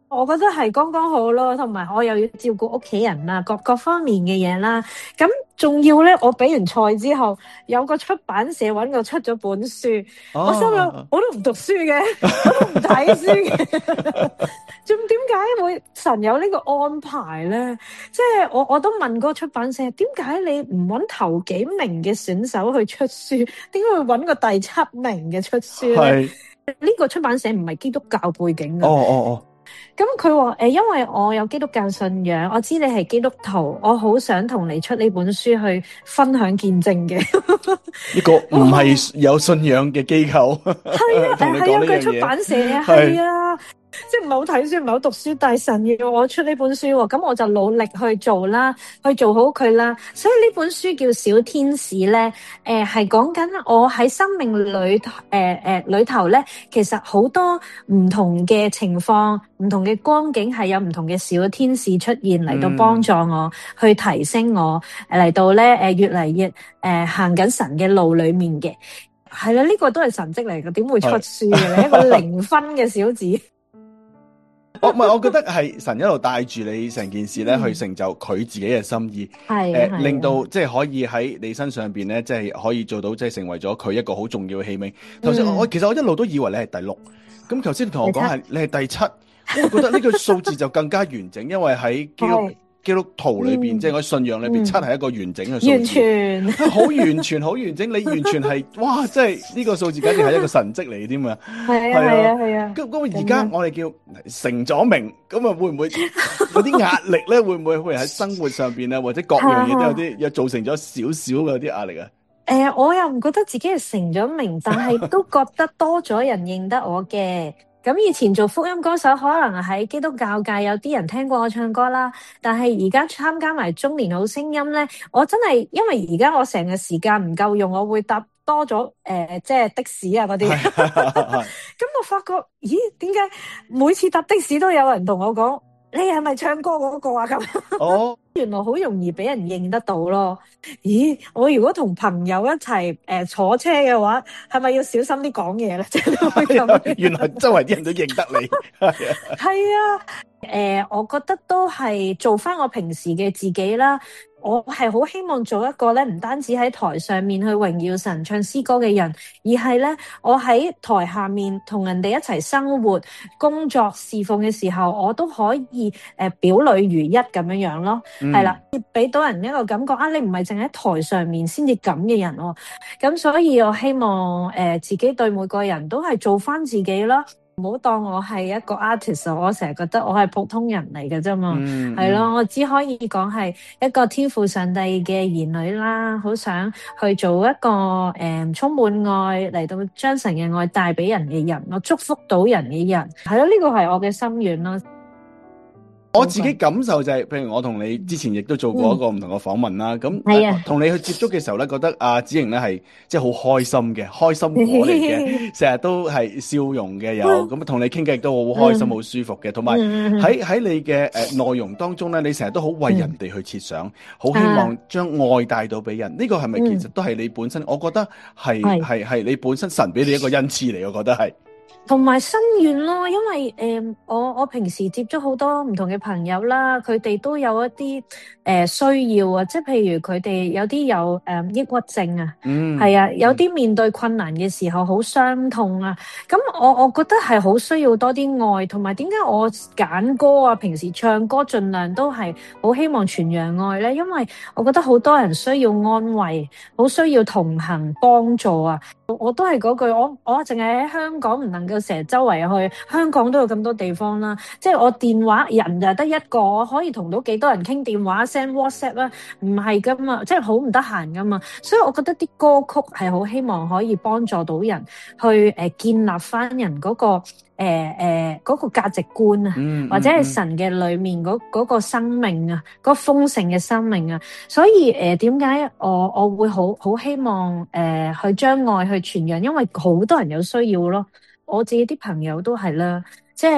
Speaker 2: 我覺得係剛剛好咯，同埋我又要照顧屋企人啦，各各方面嘅嘢啦。咁仲要咧，我比完賽之後，有個出版社揾我出咗本書，
Speaker 3: 哦、
Speaker 2: 我心諗我都唔讀書嘅，我都唔睇書嘅，仲點解會神有呢個安排咧？即係我我都問嗰個出版社，點解你唔揾頭幾名嘅選手去出書，點解會揾個第七名嘅出書咧？呢個出版社唔係基督教背景嘅。
Speaker 3: 哦哦哦。
Speaker 2: 咁佢話誒，因為我有基督教信仰，我知你係基督徒，我好想同你出呢本書去分享見證嘅。
Speaker 3: 呢個唔係有信仰嘅機構，
Speaker 2: 係啊，係啊，佢出版社啊，係啊。即係唔係好睇書，唔係好讀書，但係神要我出呢本書喎，咁我就努力去做啦，去做好佢啦。所以呢本書叫小天使咧，誒係講緊我喺生命裏誒誒、呃、裏頭咧，其實好多唔同嘅情況、唔同嘅光景係有唔同嘅小天使出現嚟到幫助我、嗯、去提升我嚟到咧誒越嚟越誒、呃、行緊神嘅路裏面嘅。係啦，呢、這個都係神蹟嚟嘅，點會出書嘅咧？一個零分嘅小子。
Speaker 3: 我唔係，我覺得係神一路帶住你成件事咧，去成就佢自己嘅心意，誒、呃，令到即係可以喺你身上邊咧，即係可以做到，即係成為咗佢一個好重要嘅器皿。頭先、嗯、我其實我一路都以為你係第六，咁頭先你同我講係你係第七，我覺得呢個數字就更加完整，因為喺基督基督徒裏邊，即係我信仰裏邊，七係一個完整嘅數字，
Speaker 2: 完全
Speaker 3: 好完全好完整，你完全係哇，即係呢個數字簡直係一個神蹟嚟添啊！
Speaker 2: 係啊係啊係啊！
Speaker 3: 咁咁而家我哋叫成咗名，咁啊會唔會有啲壓力咧？會唔會會喺生活上邊啊，或者各樣嘢都有啲，又造成咗少少嘅啲壓力啊？
Speaker 2: 誒、呃，我又唔覺得自己係成咗名，但係都覺得多咗人認得我嘅。咁以前做福音歌手，可能喺基督教界有啲人聽過我唱歌啦，但係而家參加埋中年好聲音咧，我真係因為而家我成個時間唔夠用，我會搭多咗誒、呃，即係的士啊嗰啲。咁我發覺，咦，點解每次搭的士都有人同我講，你係咪唱歌嗰個啊？咁哦，原來好容易俾人認得到咯。咦，我如果同朋友一齊誒、呃、坐車嘅話，係咪要小心啲講嘢咧？即係
Speaker 3: 原來周圍啲人都認得你。
Speaker 2: 係啊，誒、呃，我覺得都係做翻我平時嘅自己啦。我係好希望做一個咧，唔單止喺台上面去榮耀神、唱詩歌嘅人，而係咧，我喺台下面同人哋一齊生活、工作、侍奉嘅時候，我都可以誒、呃、表裏如一咁樣樣咯。係、嗯、啦，俾到人一個感覺啊，你唔係淨喺台上面先至咁嘅人喎。咁所以我希望誒、呃、自己對每個人都係做翻自己啦。唔好當我係一個 artist， 我成日覺得我係普通人嚟嘅啫嘛，係、嗯、咯，我只可以講係一個天父上帝嘅兒女啦，好想去做一個誒、嗯、充滿愛嚟到將神嘅愛帶俾人嘅人，我祝福到人嘅人，係咯，呢個係我嘅心願咯。
Speaker 3: 我自己感受就係、是，譬如我同你之前亦都做過一個唔同嘅訪問啦，咁、嗯、同、啊、你去接觸嘅時候咧，覺得阿子瑩咧係即係好開心嘅，開心果嚟嘅，成日都係笑容嘅，有咁同你傾偈亦都好開心，好、嗯、舒服嘅，同埋喺喺你嘅誒內容當中咧，你成日都好為人哋去設想，好、嗯、希望將愛帶到俾人。呢、啊這個係咪其實都係你本身？我覺得係係係你本身神俾你一個恩賜嚟，我覺得係。
Speaker 2: 同埋心願咯，因為誒、呃，我我平時接觸好多唔同嘅朋友啦，佢哋都有一啲誒、呃、需要啊，即係譬如佢哋有啲有誒、呃、抑鬱症啊，嗯，係啊，有啲面對困難嘅時候好傷痛啊，咁我我覺得係好需要多啲愛，同埋點解我揀歌啊，平時唱歌盡量都係好希望傳揚愛咧，因為我覺得好多人需要安慰，好需要同行幫助啊。我都係嗰句，我我淨係喺香港唔能夠成日周圍去，香港都有咁多地方啦。即係我電話人就得一個，我可以同到幾多人傾電話 send WhatsApp 啦，唔係噶嘛，即係好唔得閒噶嘛。所以我覺得啲歌曲係好希望可以幫助到人去誒、呃、建立翻人嗰、嗰個誒誒嗰個價值觀啊、嗯嗯，或者係神嘅裏面嗰嗰個生命啊，嗰、嗰個豐盛嘅生命啊。所以誒點解我我會好好希望誒、呃、去將愛去傳揚，因為好多人有需要咯。我自己啲朋友都係啦，即係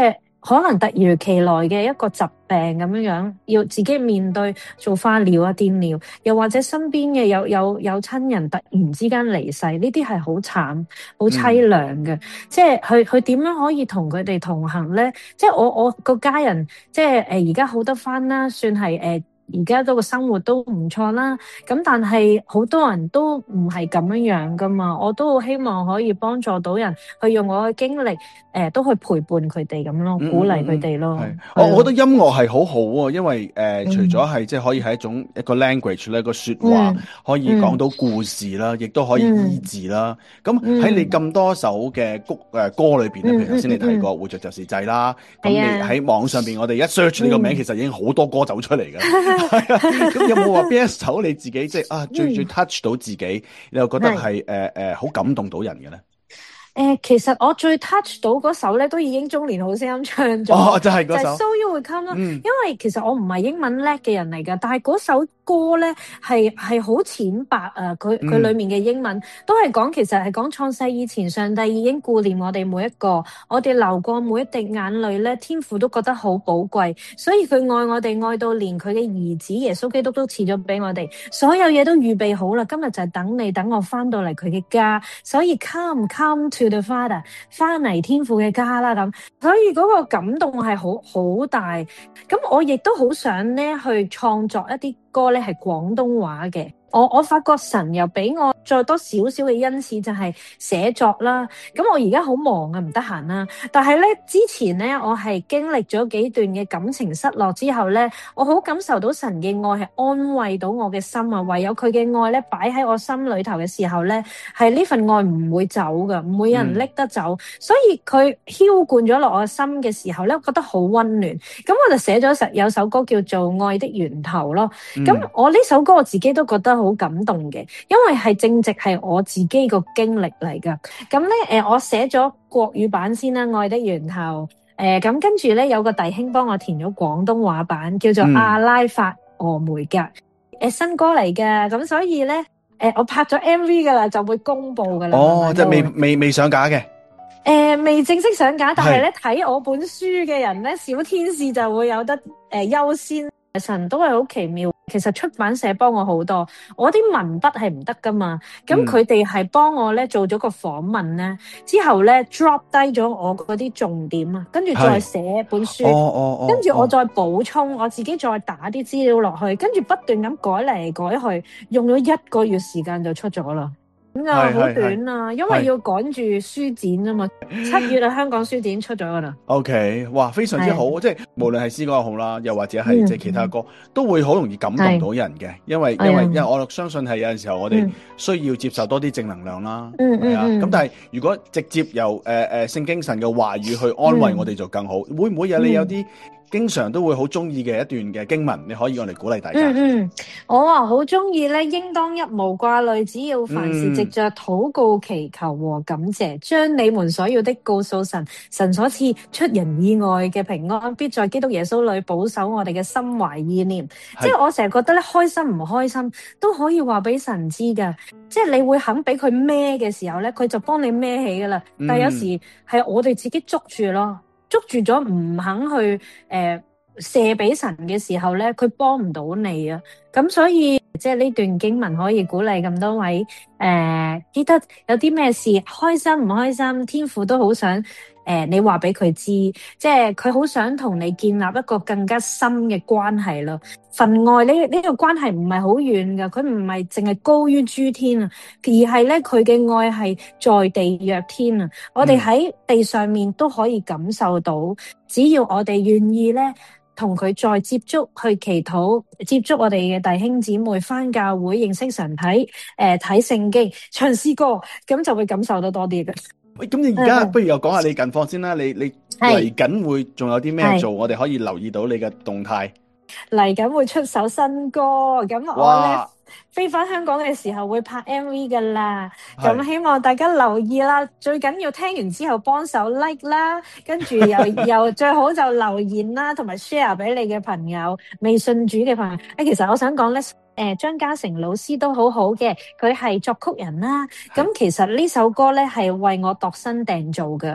Speaker 2: 可能突如其來嘅一個疾病咁樣樣，要自己面對做化療啊、電療，又或者身邊嘅有有有親人突然之間離世，呢啲係好慘、好凄涼嘅。嗯、即係佢佢點樣可以同佢哋同行咧？即係我我個家人，即係誒而家好得返啦，算係誒。呃而家都個生活都唔錯啦，咁但係好多人都唔係咁樣樣噶嘛，我都好希望可以幫助到人，去用我嘅經歷，誒、呃、都去陪伴佢哋咁咯，鼓勵佢哋咯。
Speaker 3: 係，我我覺得音樂係好好啊，因為誒、呃嗯、除咗係即係可以係一種一個 language 咧，一個說話、嗯、可以講到故事啦，亦都、嗯、可以醫治啦。咁喺、嗯、你咁多首嘅歌誒歌裏邊咧，譬如頭先你提過《活着就是祭》啦，咁、嗯、你喺網上邊我哋一 search 呢個名，嗯、其實已經好多歌走出嚟㗎。係啊，咁有冇話邊一首你自己即係啊最最 touch 到自己，你又覺得係誒誒好感動到人嘅咧？
Speaker 2: 誒、呃，其實我最 touch 到嗰首咧，都已經中年好聲音唱咗，
Speaker 3: 哦，就係、是、嗰首，就係
Speaker 2: So You Will Come 啦。
Speaker 3: 嗯、
Speaker 2: 因為其實我唔係英文叻嘅人嚟噶，但係嗰首歌咧係係好淺白啊，佢佢裏面嘅英文、嗯、都係講，其實係講創世以前，上帝已經顧念我哋每一個，我哋流過每一滴眼淚咧，天父都覺得好寶貴，所以佢愛我哋愛到連佢嘅兒子耶穌基督都賜咗俾我哋，所有嘢都預備好啦，今日就係等你等我翻到嚟佢嘅家，所以 Come Come to the Father， 翻嚟天父嘅家啦咁，所以嗰個感動係好好大，咁我亦都好想咧去創作一啲歌咧係廣東話嘅。我我發覺神又俾我再多少少嘅恩賜，就係寫作啦。咁我而家好忙啊，唔得閒啦。但係咧之前咧，我係經歷咗幾段嘅感情失落之後咧，我好感受到神嘅愛係安慰到我嘅心啊。唯有佢嘅愛咧擺喺我心裏頭嘅時候咧，係呢份愛唔會走噶，唔會有人拎得走。嗯、所以佢澆灌咗落我心嘅時候咧，我覺得好溫暖。咁我就寫咗首有首歌叫做《愛的源頭》咯。咁、嗯、我呢首歌我自己都覺得好感動嘅，因為係正直係我自己個經歷嚟噶。咁咧，誒，我寫咗國語版先啦，《愛的源頭》。誒、呃，咁跟住咧，有個弟兄幫我填咗廣東話版，叫做《阿拉法俄梅格》。誒、嗯，新歌嚟嘅，咁所以咧，誒、呃，我拍咗 M V 噶啦，就會公布噶啦。
Speaker 3: 哦，即係未未未上架嘅。誒、
Speaker 2: 呃，未正式上架，但係咧睇我本書嘅人咧，小天使就會有得誒、呃、優先。神都係好奇妙，其實出版社幫我好多，我啲文筆係唔得噶嘛，咁佢哋係幫我咧做咗個訪問咧，之後咧 drop 低咗我嗰啲重點啊，跟住再寫本書，
Speaker 3: 哦哦哦、
Speaker 2: 跟住我再補充，我自己再打啲資料落去，跟住不斷咁改嚟改去，用咗一個月時間就出咗啦。咁啊，好短啊，因為要趕住書展啊嘛，七月啊，香港書展出咗噶啦。
Speaker 3: OK， 哇，非常之好，即係無論係詩歌又好啦，又或者係即係其他歌，嗯、都會好容易感動到人嘅，因為因為因為我相信係有陣時候我哋需要接受多啲正能量啦，係、嗯、啊，咁、嗯、但係如果直接由誒誒聖經神嘅話語去安慰我哋就更好，嗯、會唔會有你有啲？經常都會好中意嘅一段嘅經文，你可以用嚟鼓勵大家。
Speaker 2: 嗯嗯，我啊好中意咧，應當一無掛慮，只要凡事藉着禱告祈求和感謝，將、嗯、你們所要的告訴神，神所賜出人意外嘅平安，必在基督耶穌裏保守我哋嘅心懷意念。即係我成日覺得咧，開心唔開心都可以話俾神知噶。即係你會肯俾佢孭嘅時候咧，佢就幫你孭起噶啦。嗯、但係有時係我哋自己捉住咯。捉住咗唔肯去誒、呃、射俾神嘅時候咧，佢幫唔到你啊！咁所以即係呢段經文可以鼓勵咁多位誒、呃，記得有啲咩事開心唔開心，天父都好想誒、呃、你話俾佢知，即係佢好想同你建立一個更加深嘅關係咯。份愛呢呢個關係唔係好遠噶，佢唔係淨係高於諸天啊，而係咧佢嘅愛係在地若天啊！我哋喺地上面都可以感受到，嗯、只要我哋願意咧，同佢再接觸去祈禱，接觸我哋嘅弟兄姊妹，返教會認識神體，誒睇聖經，唱詩歌，咁就會感受到多啲嘅。
Speaker 3: 喂，咁你而家不如又講下你近況先啦，你你嚟緊會仲有啲咩做？我哋可以留意到你嘅動態。
Speaker 2: 嚟緊會出首新歌，咁我咧飛翻香港嘅時候會拍 M V 噶啦，咁希望大家留意啦。最緊要聽完之後幫手 like 啦，跟住又又最好就留言啦，同埋 share 俾你嘅朋友，未信主嘅朋友。誒，其實我想講咧，誒張嘉誠老師都好好嘅，佢係作曲人啦。咁其實呢首歌咧係為我度身訂造嘅。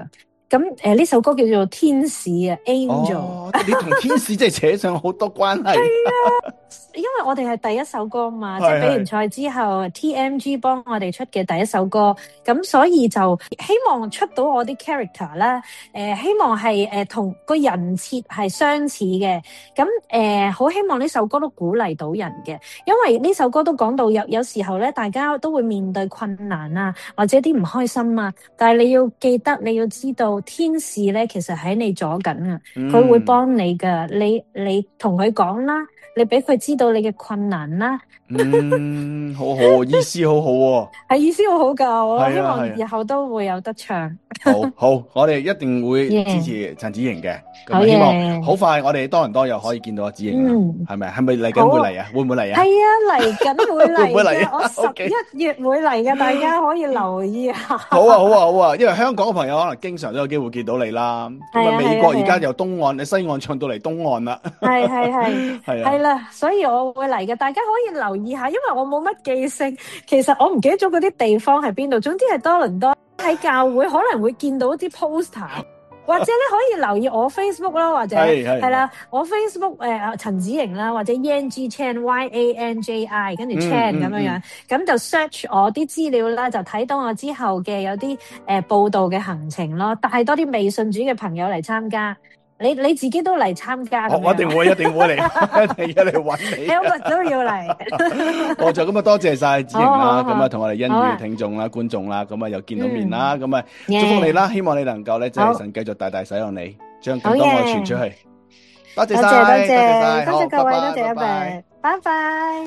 Speaker 2: 咁誒呢首歌叫做天使啊 ，Angel。
Speaker 3: 哦，你同天使即係扯上好多關係。
Speaker 2: 係啊，因為我哋係第一首歌嘛，即係比完賽之後 T M G 幫我哋出嘅第一首歌，咁所以就希望出到我啲 character 啦，誒、呃、希望係誒同個人設係相似嘅，咁誒好希望呢首歌都鼓勵到人嘅，因為呢首歌都講到有有時候咧，大家都會面對困難啊，或者啲唔開心啊，但係你要記得，你要知道天使咧其實喺你左緊啊，佢、嗯、會幫你噶，你你同佢講啦。你俾佢知道你嘅困難啦，
Speaker 3: 嗯，好好，意思好好喎，
Speaker 2: 係意思好好噶，我
Speaker 3: 啊
Speaker 2: 希望日後都會有得唱。
Speaker 3: 好好，我哋一定會支持陳子瑩嘅，咁、
Speaker 2: yeah.
Speaker 3: 希望好快我哋多倫多又可以見到阿子瑩啦，係咪？係咪嚟緊會嚟啊？會唔會嚟啊？
Speaker 2: 係啊，嚟緊會嚟，
Speaker 3: 會唔會嚟啊？
Speaker 2: 我十一月會嚟嘅，大家可以留意下。
Speaker 3: 好啊，好啊，好啊，因為香港嘅朋友可能經常都有機會見到你啦。咁啊，美國而家由東岸，你西岸唱到嚟東岸啦。係係係係啊，係啦，
Speaker 2: 所以我會嚟嘅，大家可以留意下，因為我冇乜記性，其實我唔記得咗嗰啲地方係邊度。總之係多倫多喺教會可能會見到啲 poster， 或者咧可以留意我 Facebook 啦，或者係啦，我 Facebook 誒陳子瑩啦，或者 Yanji Chan Y A N J I 跟住 Chan 咁、嗯、樣樣，咁、嗯、就 search 我啲資料啦，就睇到我之後嘅有啲誒、呃、報道嘅行程咯，帶多啲未信主嘅朋友嚟參加。你你自己都嚟參加，
Speaker 3: 我一定會，一定會嚟，一定要嚟揾你。
Speaker 2: 你我都要嚟。
Speaker 3: 我就咁啊，多謝晒子瑩啦，咁啊同我哋恩語嘅聽眾啦、觀眾啦，咁啊又見到面啦，咁啊祝福你啦，希望你能夠咧，即係神繼續大大使用你，將更多愛傳出去。多謝晒，多謝晒，
Speaker 2: 多謝各位，多謝阿爸，拜拜。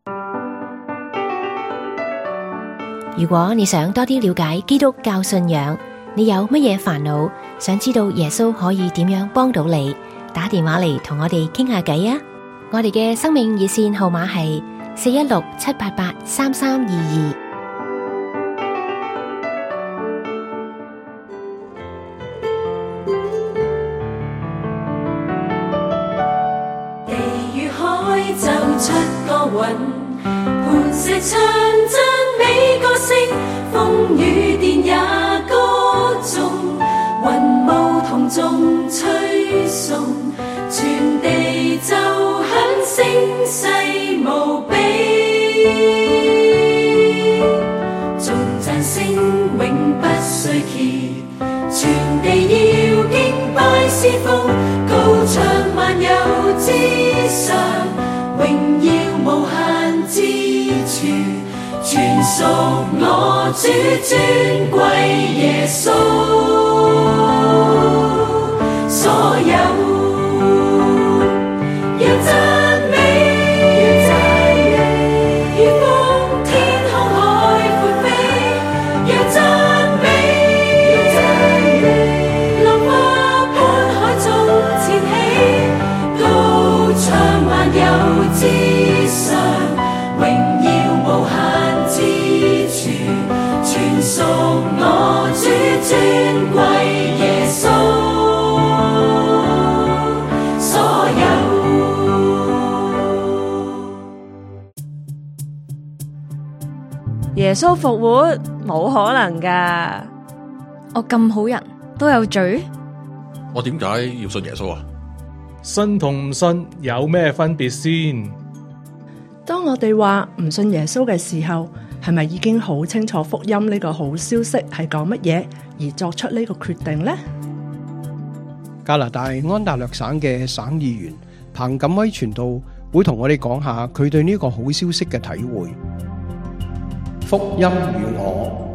Speaker 4: 如果你想多啲了解基督教信仰，你有乜嘢煩惱？想知道耶穌可以點樣幫到你？打電話嚟同我哋傾下偈啊！我哋嘅生命熱線號碼係四一六七八八三三二二。
Speaker 1: 地與海奏出歌韻，磐石唱讚美歌聲，風雨電也歌頌。雲霧同眾吹送，全地奏響聲勢無比，頌讚聲永不衰竭，全地要敬拜侍奉，高唱萬有之上，榮耀無限之處，全屬我主尊貴耶穌。所有要讚美，要讚美，如風天空海闊飛，要讚美，要讚美，浪花般海中前起，高唱萬有之上，榮耀無限之處，全屬我主尊貴耶穌。
Speaker 5: 耶穌復活冇可能噶，
Speaker 6: 我咁好人都有罪，
Speaker 7: 我點解要信耶穌啊？
Speaker 8: 信同唔信有咩分別先？
Speaker 9: 當我哋話唔信耶穌嘅時候，係咪已經好清楚福音呢個好消息係講乜嘢，而作出呢個決定呢？
Speaker 10: 加拿大安大略省嘅省議員彭錦威傳道會同我哋講下佢對呢個好消息嘅體會。福音與我，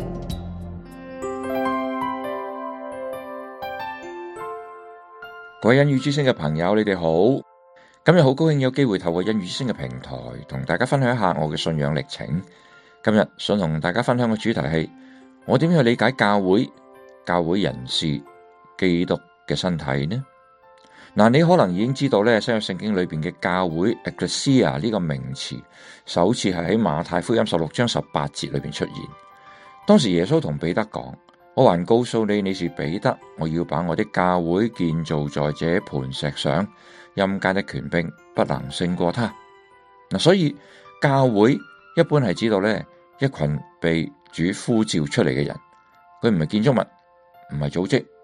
Speaker 11: 各位恩語之聲嘅朋友，你哋好。今日好高興有機會透過恩語之聲嘅平台，同大家分享一下我嘅信仰歷程。今日想同大家分享嘅主題係我點樣去理解教會、教會人士、基督嘅身體呢？嗱，你可能已經知道咧，新約聖經裏邊嘅教會 Ecclesia 呢個名詞，首次係喺馬太福音十六章十八節裏邊出現。當時耶穌同彼得講：我還告訴你，你是彼得，我要把我的教會建造在這磐石上，陰間的權柄不能勝過他。嗱，所以教會一般係指到咧一群被主呼召出嚟嘅人，佢唔係建築物，唔係組織，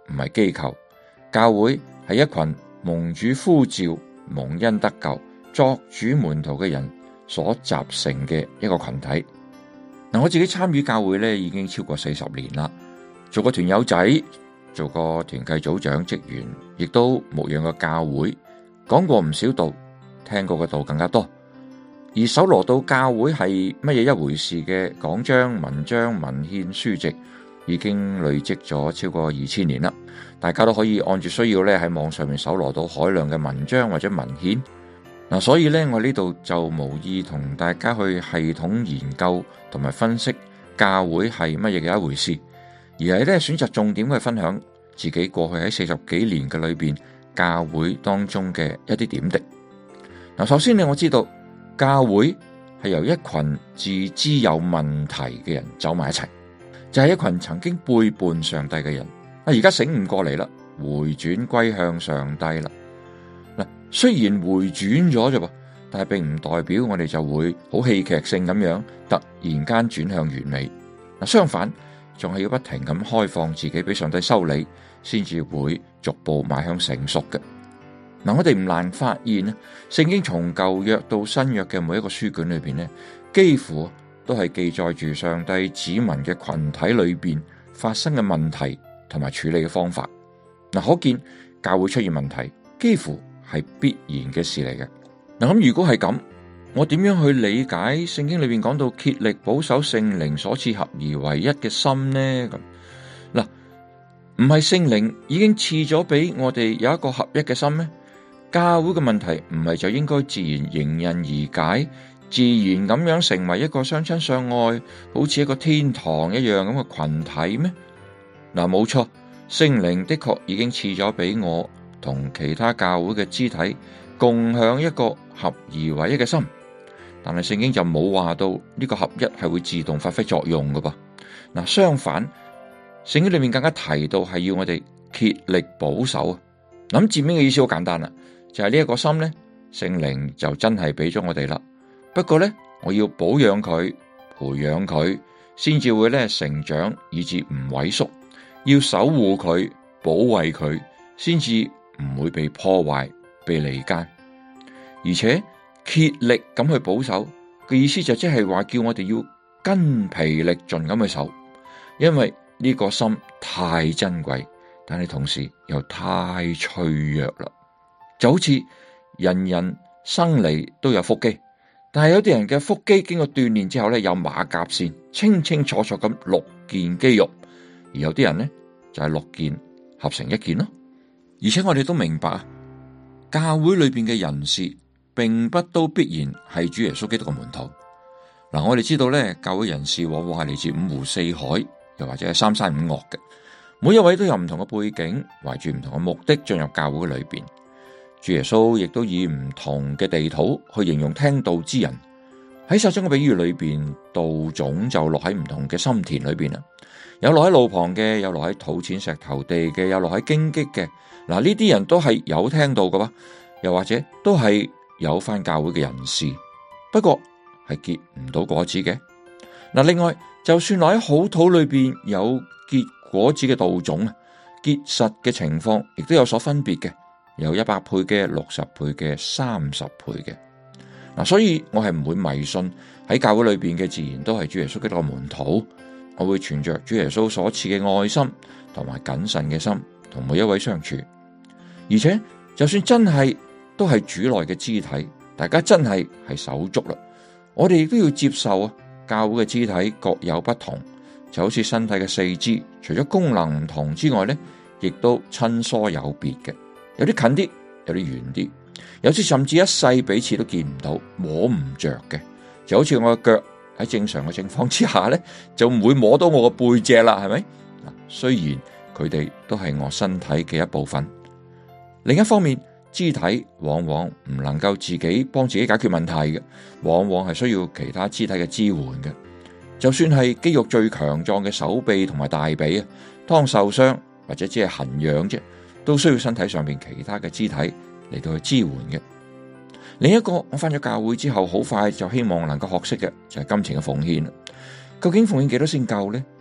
Speaker 11: 唔係機構，教會係一群蒙主呼召、蒙恩得救、作主門徒嘅人所集成嘅一個群體。嗱，我自己參與教會咧已經超過四十年啦，做過團友仔，做過團契組長職員，亦都牧養過教會，講過唔少道，聽過嘅道更加多。而搜羅到教會係乜嘢一回事嘅講章、文章、文獻、書籍，已經累積咗超過二千年啦。大家都可以按住需要咧喺網上面搜羅到海量嘅文章或者文獻。嗱，所以咧我呢度就無意同大家去系統研究同埋分析教會係乜嘢嘅一回事，而係咧選擇重點去分享自己過去喺四十幾年嘅裏邊教會當中嘅一啲點滴。嗱，首先咧我知道教會係由一群自知有問題嘅人走埋一齊，就係一群曾經背叛上帝嘅人，啊而家醒唔過嚟啦，回轉歸向上帝啦。嗱，雖然回轉咗啫噃，但係並唔代表我哋就會好戲劇性咁樣突然間轉向完美。嗱，相反仲係要不停咁開放自己俾上帝修理，先至會逐步邁向成熟嘅。嗱，我哋唔難發現咧，聖經從舊約到新約嘅每一個書卷裏邊咧，幾乎都係記載住上帝子民嘅群體裏邊發生嘅問題同埋處理嘅方法。嗱，可見教會出現問題，幾乎係必然嘅事嚟嘅。嗱，咁如果係咁，我點樣去理解聖經裏邊講到竭力保守聖靈所賜合而為一嘅心呢？咁嗱，唔係聖靈已經賜咗俾我哋有一個合一嘅心咩？教會嘅問題唔係就應該自然迎刃而解，自然咁樣成為一個相親相愛，好似一個天堂一樣咁嘅群體咩？嗱，冇錯，聖靈的確已經賜咗俾我同其他教會嘅肢體共享一個合而為一嘅心，但係聖經就冇話到呢個合一係會自動發揮作用㗎噃。嗱，相反，聖經裏面更加提到係要我哋竭力保守啊。咁字面嘅意思好簡單啦，就係呢一個心咧，聖靈就真係俾咗我哋啦。不過咧，我要保養佢、培養佢，先至會咧成長，以至唔萎縮。要守護佢、保衛佢，先至唔會被破壞、被離間。而且竭力咁去保守嘅意思就即係話叫我哋要筋疲力盡咁去守，因為呢個心太珍貴，但係同時又太脆弱啦。就好似人人生嚟都有腹肌，但係有啲人嘅腹肌經過鍛煉之後咧，有馬甲線，清清楚楚咁六件肌肉，而有啲人咧就係六件合成一件咯。而且我哋都明白，教會裏邊嘅人士並不都必然係主耶穌基督嘅門徒。嗱，我哋知道咧，教會人士往往係嚟自五湖四海，又或者係三山五岳嘅，每一位都有唔同嘅背景，懷住唔同嘅目的進入教會裏邊。主耶穌亦都以唔同嘅地土去形容聽道之人。喺撒種嘅比喻裏邊，道種就落喺唔同嘅心田裏邊啦，有落喺路旁嘅，有落喺土淺石頭地嘅，有落喺荊棘嘅。嗱，呢啲人都係有聽道嘅，又或者都係有返教會嘅人士，不過係結唔到果子嘅。嗱，另外就算落喺好土裏邊有結果子嘅道種啊，結實嘅情況亦都有所分別嘅，有一百倍嘅、六十倍嘅、三十倍嘅。嗱，所以我係唔會迷信喺教會裏邊嘅自然都係主耶穌基督嘅門徒，我會存着主耶穌所賜嘅愛心同埋謹慎嘅心，同每一位相處。而且就算真係都係主內嘅肢體，大家真係係手足啦，我哋亦都要接受啊。教會嘅肢體各有不同，就好似身體嘅四肢，除咗功能唔同之外咧，亦都親疏有別嘅，有啲近啲，有啲遠啲，有啲甚至一世彼此都見唔到，摸唔着嘅。就好似我嘅腳喺正常嘅情況之下咧，就唔會摸到我嘅背脊啦，係咪？嗱，雖然佢哋都係我身體嘅一部分。另一方面，肢體往往唔能夠自己幫自己解決問題嘅，往往係需要其他肢體嘅支援嘅。就算係肌肉最強壯嘅手臂同埋大髀啊，當受傷或者只係痕癢啫，都需要身體上邊其他嘅肢體嚟到去支援嘅。另一個我返咗教會之後，好快就希望能夠學識嘅就係金錢嘅奉獻啦。究竟奉獻幾多先夠呢？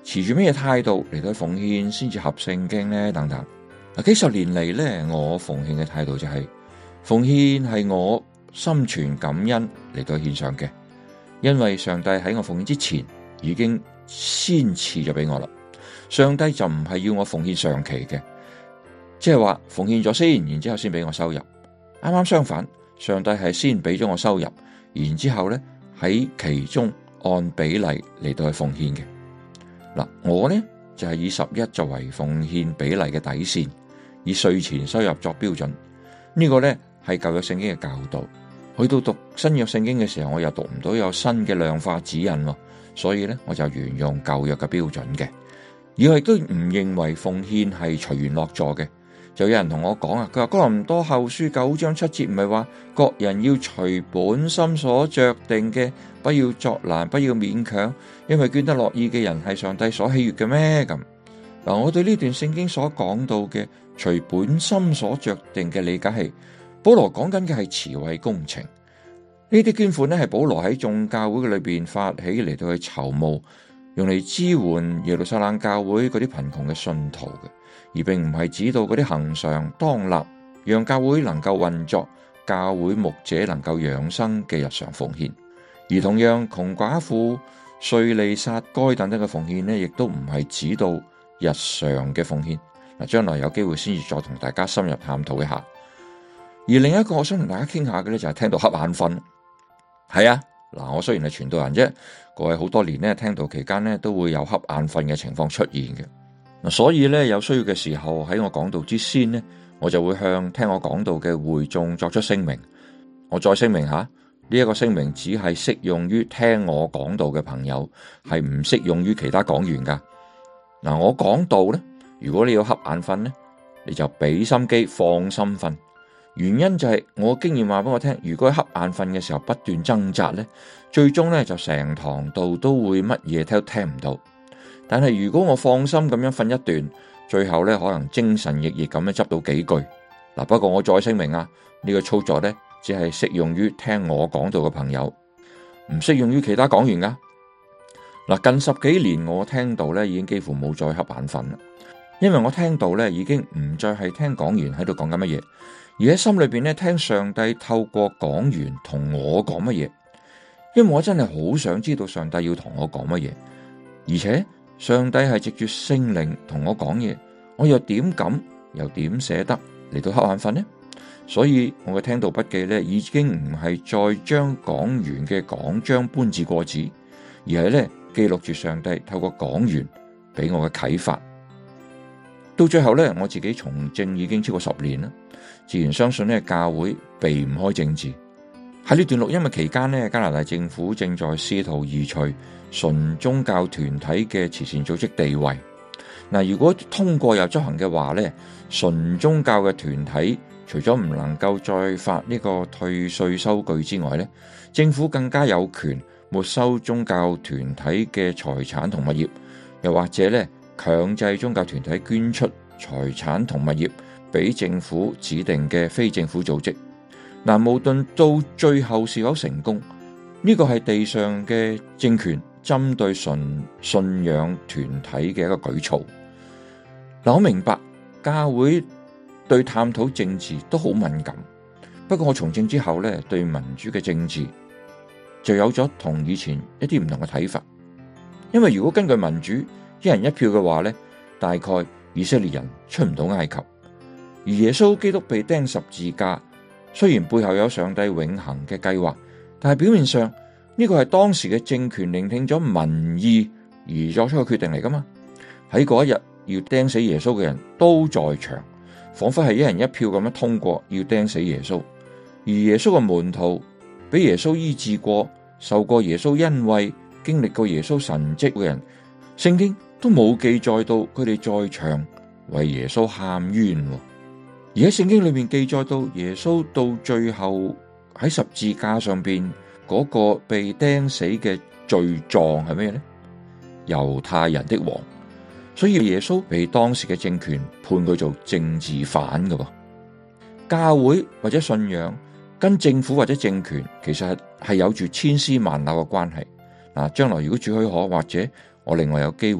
Speaker 11: 持住咩態度嚟到奉獻先至合聖經呢？等等。嗱，幾十年嚟咧，我奉獻嘅態度就係、是、奉獻係我心存感恩嚟到獻上嘅，因為上帝喺我奉獻之前已經先賜咗俾我啦。上帝就唔係要我奉獻上期嘅，即係話奉獻咗先，然之後先俾我收入。啱啱相反，上帝係先俾咗我收入，然之後咧喺其中按比例嚟到去奉獻嘅。嗱，我呢就係、是、以十一作為奉獻比例嘅底線，以稅前收入作標準。呢、這個呢係舊約聖經嘅教導。去到讀新約聖經嘅時候，我又讀唔到有新嘅量化指引，所以呢，我就沿用舊約嘅標準嘅。而我亦都唔認為奉獻係隨緣落座嘅。就有人同我講啊，佢話哥林多後書九章七節唔係話各人要隨本心所酌定嘅，不要作難，不要勉強，因為捐得樂意嘅人係上帝所喜悅嘅咩？咁嗱，我對呢段聖經所講到嘅隨本心所酌定嘅理解係，保羅講緊嘅係慈惠工程。呢啲捐款呢係保羅喺眾教會嘅裏邊發起嚟到去籌募，用嚟支援耶路撒冷教會嗰啲貧窮嘅信徒嘅。而並唔係指到嗰啲恆常當立，讓教會能夠運作，教會牧者能夠養生嘅日常奉獻。而同樣窮寡婦、稅吏、撒該等等嘅奉獻呢，亦都唔係指到日常嘅奉獻。嗱，將來有機會先至再同大家深入探討一下。而另一個我想同大家傾下嘅咧，就係聽到瞌眼瞓。係啊，嗱，我雖然係傳道人啫，過去好多年咧，聽道期間咧都會有瞌眼瞓嘅情況出現嘅。所以咧，有需要嘅時候喺我講道之先呢，我就會向聽我講道嘅會眾作出聲明。我再聲明下，呢一個聲明只係適用於聽我講道嘅朋友，係唔適用於其他講員噶。嗱，我講道呢，如果你要瞌眼瞓呢，你就俾心機放心瞓。原因就係我經驗話俾我聽，如果喺瞌眼瞓嘅時候不斷掙扎呢，最終呢就成堂道都會乜嘢都聽唔到。但係如果我放心咁樣瞓一段，最後咧可能精神奕奕咁樣執到幾句。嗱，不過我再聲明啊，呢個操作咧只係適用於聽我講道嘅朋友，唔適用於其他講員噶。嗱，近十幾年我聽道咧已經幾乎冇再瞌眼瞓啦，因為我聽道咧已經唔再係聽講員喺度講緊乜嘢，而喺心裏邊咧聽上帝透過講員同我講乜嘢。因為我真係好想知道上帝要同我講乜嘢，而且上帝係藉住聖靈同我講嘢，我又點敢又點捨得嚟到瞌眼瞓呢？所以我嘅聽道筆記咧，已經唔係再將講員嘅講章搬字過紙，而係咧記錄住上帝透過講員俾我嘅啟發。到最後咧，我自己從政已經超過十年啦，自然相信咧教會避唔開政治。喺呢段錄音嘅期間咧，加拿大政府正在試圖移除純宗教團體嘅慈善組織地位。嗱，如果通過又執行嘅話咧，純宗教嘅團體除咗唔能夠再發呢個退稅收據之外咧，政府更加有權沒收宗教團體嘅財產同物業，又或者咧強制宗教團體捐出財產同物業俾政府指定嘅非政府組織。嗱，無論到最後是否成功，呢個係地上嘅政權針對純信仰團體嘅一個舉措。嗱，我明白教會對探討政治都好敏感，不過我從政之後咧，對民主嘅政治就有咗同以前一啲唔同嘅睇法。因為如果根據民主一人一票嘅話咧，大概以色列人出唔到埃及，而耶穌基督被釘十字架，雖然背後有上帝永恆嘅計劃，但係表面上呢個係當時嘅政權聆聽咗民意而作出嘅決定嚟噶嘛。喺嗰一日要釘死耶穌嘅人都在場，仿佛係一人一票咁樣通過要釘死耶穌。而耶穌嘅門徒俾耶穌醫治過、受過耶穌恩惠、經歷過耶穌神蹟嘅人，聖經都冇記載到佢哋在場為耶穌喊冤。而喺聖經裏面記載到耶穌到最後喺十字架上邊嗰個被釘死嘅罪狀係咩呢？猶太人的王，所以耶穌被當時嘅政權判佢做政治犯㗎。教會或者信仰跟政府或者政權其實係係有住千絲萬縷嘅關係。嗱，將來如果主許可，或者我另外有機會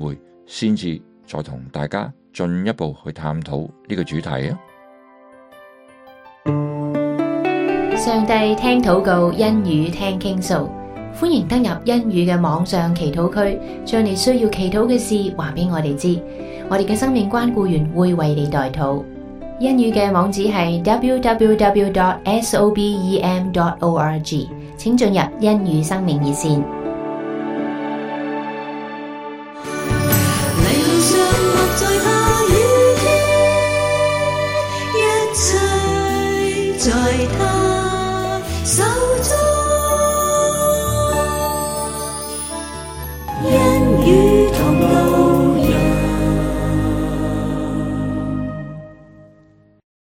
Speaker 11: 先至再同大家進一步去探討呢個主題啊！
Speaker 4: 上帝聽禱告，恩語聽傾訴，歡迎登入恩語嘅網上祈禱區，將你需要祈禱嘅事話俾我哋知，我哋嘅生命關顧員會為你代禱。恩語嘅網址係 double-u double-u double-u dot sobem dot org， 請進入恩語生命熱線。